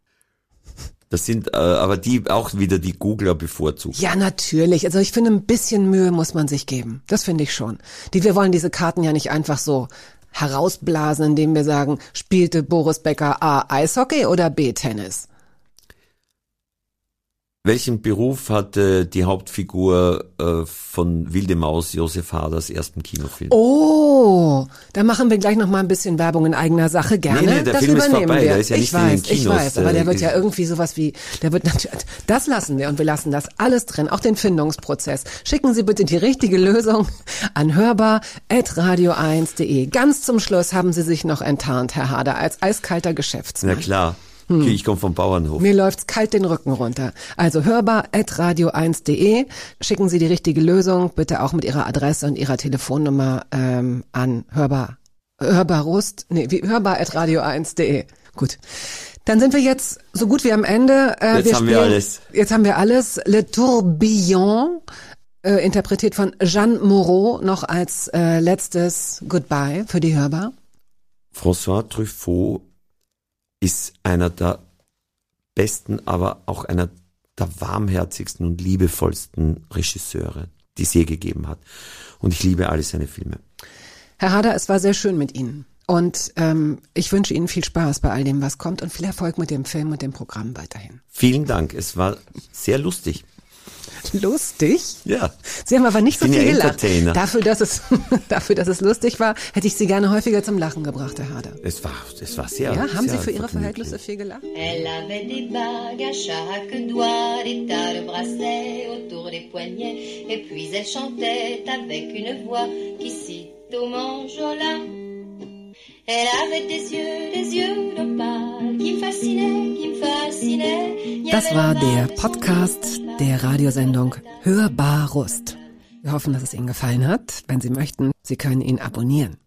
Speaker 2: Das sind äh, aber die auch wieder die Googler bevorzugt.
Speaker 3: Ja, natürlich. Also ich finde, ein bisschen Mühe muss man sich geben. Das finde ich schon. Die, wir wollen diese Karten ja nicht einfach so herausblasen, indem wir sagen, spielte Boris Becker A. Eishockey oder B. Tennis?
Speaker 2: Welchen Beruf hatte die Hauptfigur äh, von Wilde Maus, Josef Haders ersten Kinofilm?
Speaker 3: Oh, da machen wir gleich noch mal ein bisschen Werbung in eigener Sache, gerne.
Speaker 2: Nee, nee, der
Speaker 3: das
Speaker 2: Film
Speaker 3: übernehmen
Speaker 2: ist vorbei,
Speaker 3: wir.
Speaker 2: der ist ja
Speaker 3: ich
Speaker 2: nicht
Speaker 3: weiß,
Speaker 2: in den Kinos.
Speaker 3: ich weiß, aber der,
Speaker 2: der
Speaker 3: wird ja irgendwie sowas wie, der wird natürlich, das lassen wir und wir lassen das alles drin, auch den Findungsprozess. Schicken Sie bitte die richtige Lösung an hörbar at radio eins punkt de. Ganz zum Schluss haben Sie sich noch enttarnt, Herr Hader, als eiskalter Geschäftsmann.
Speaker 2: Na klar. Hm. Ich komme vom Bauernhof.
Speaker 3: Mir läuft's kalt den Rücken runter. Also hörbar at radio eins punkt de. Schicken Sie die richtige Lösung, bitte auch mit Ihrer Adresse und Ihrer Telefonnummer ähm, an hörbar. Hörbar Rust, nee, wie, hörbar at radio eins punkt de. Gut. Dann sind wir jetzt so gut wie am Ende. Äh,
Speaker 2: jetzt
Speaker 3: wir
Speaker 2: haben
Speaker 3: spielen,
Speaker 2: wir alles.
Speaker 3: Jetzt haben wir alles. Le Tourbillon, äh, interpretiert von Jeanne Moreau, noch als äh, letztes Goodbye für die Hörbar.
Speaker 2: François Truffaut ist einer der besten, aber auch einer der warmherzigsten und liebevollsten Regisseure, die es je gegeben hat. Und ich liebe alle seine Filme.
Speaker 3: Herr Hader, es war sehr schön mit Ihnen. Und ähm, ich wünsche Ihnen viel Spaß bei all dem, was kommt und viel Erfolg mit dem Film und dem Programm weiterhin.
Speaker 2: Vielen Dank, es war sehr lustig.
Speaker 3: Lustig?
Speaker 2: Ja.
Speaker 3: Sie haben aber nicht so
Speaker 2: bin
Speaker 3: viel
Speaker 2: ja
Speaker 3: gelacht.
Speaker 2: Entertainer.
Speaker 3: Dafür, dass es, dafür, dass es lustig war, hätte ich Sie gerne häufiger zum Lachen gebracht, Herr Hader.
Speaker 2: Es war, es war sehr.
Speaker 3: Ja, haben
Speaker 2: sehr
Speaker 3: Sie für Ihre
Speaker 2: vergnüglich.
Speaker 3: Verhältnisse viel gelacht?
Speaker 12: Elle avait des bagues à chaque doigt, des tas de bracelets autour des poignets, et puis elle chantait avec une voix qui sitôt m'enjola. Elle avait des yeux, des yeux d'opale, qui me fascinaient, qui me fascinaient.
Speaker 3: Das war der Podcast der Radiosendung Hörbar Rust. Wir hoffen, dass es Ihnen gefallen hat. Wenn Sie möchten, Sie können ihn abonnieren.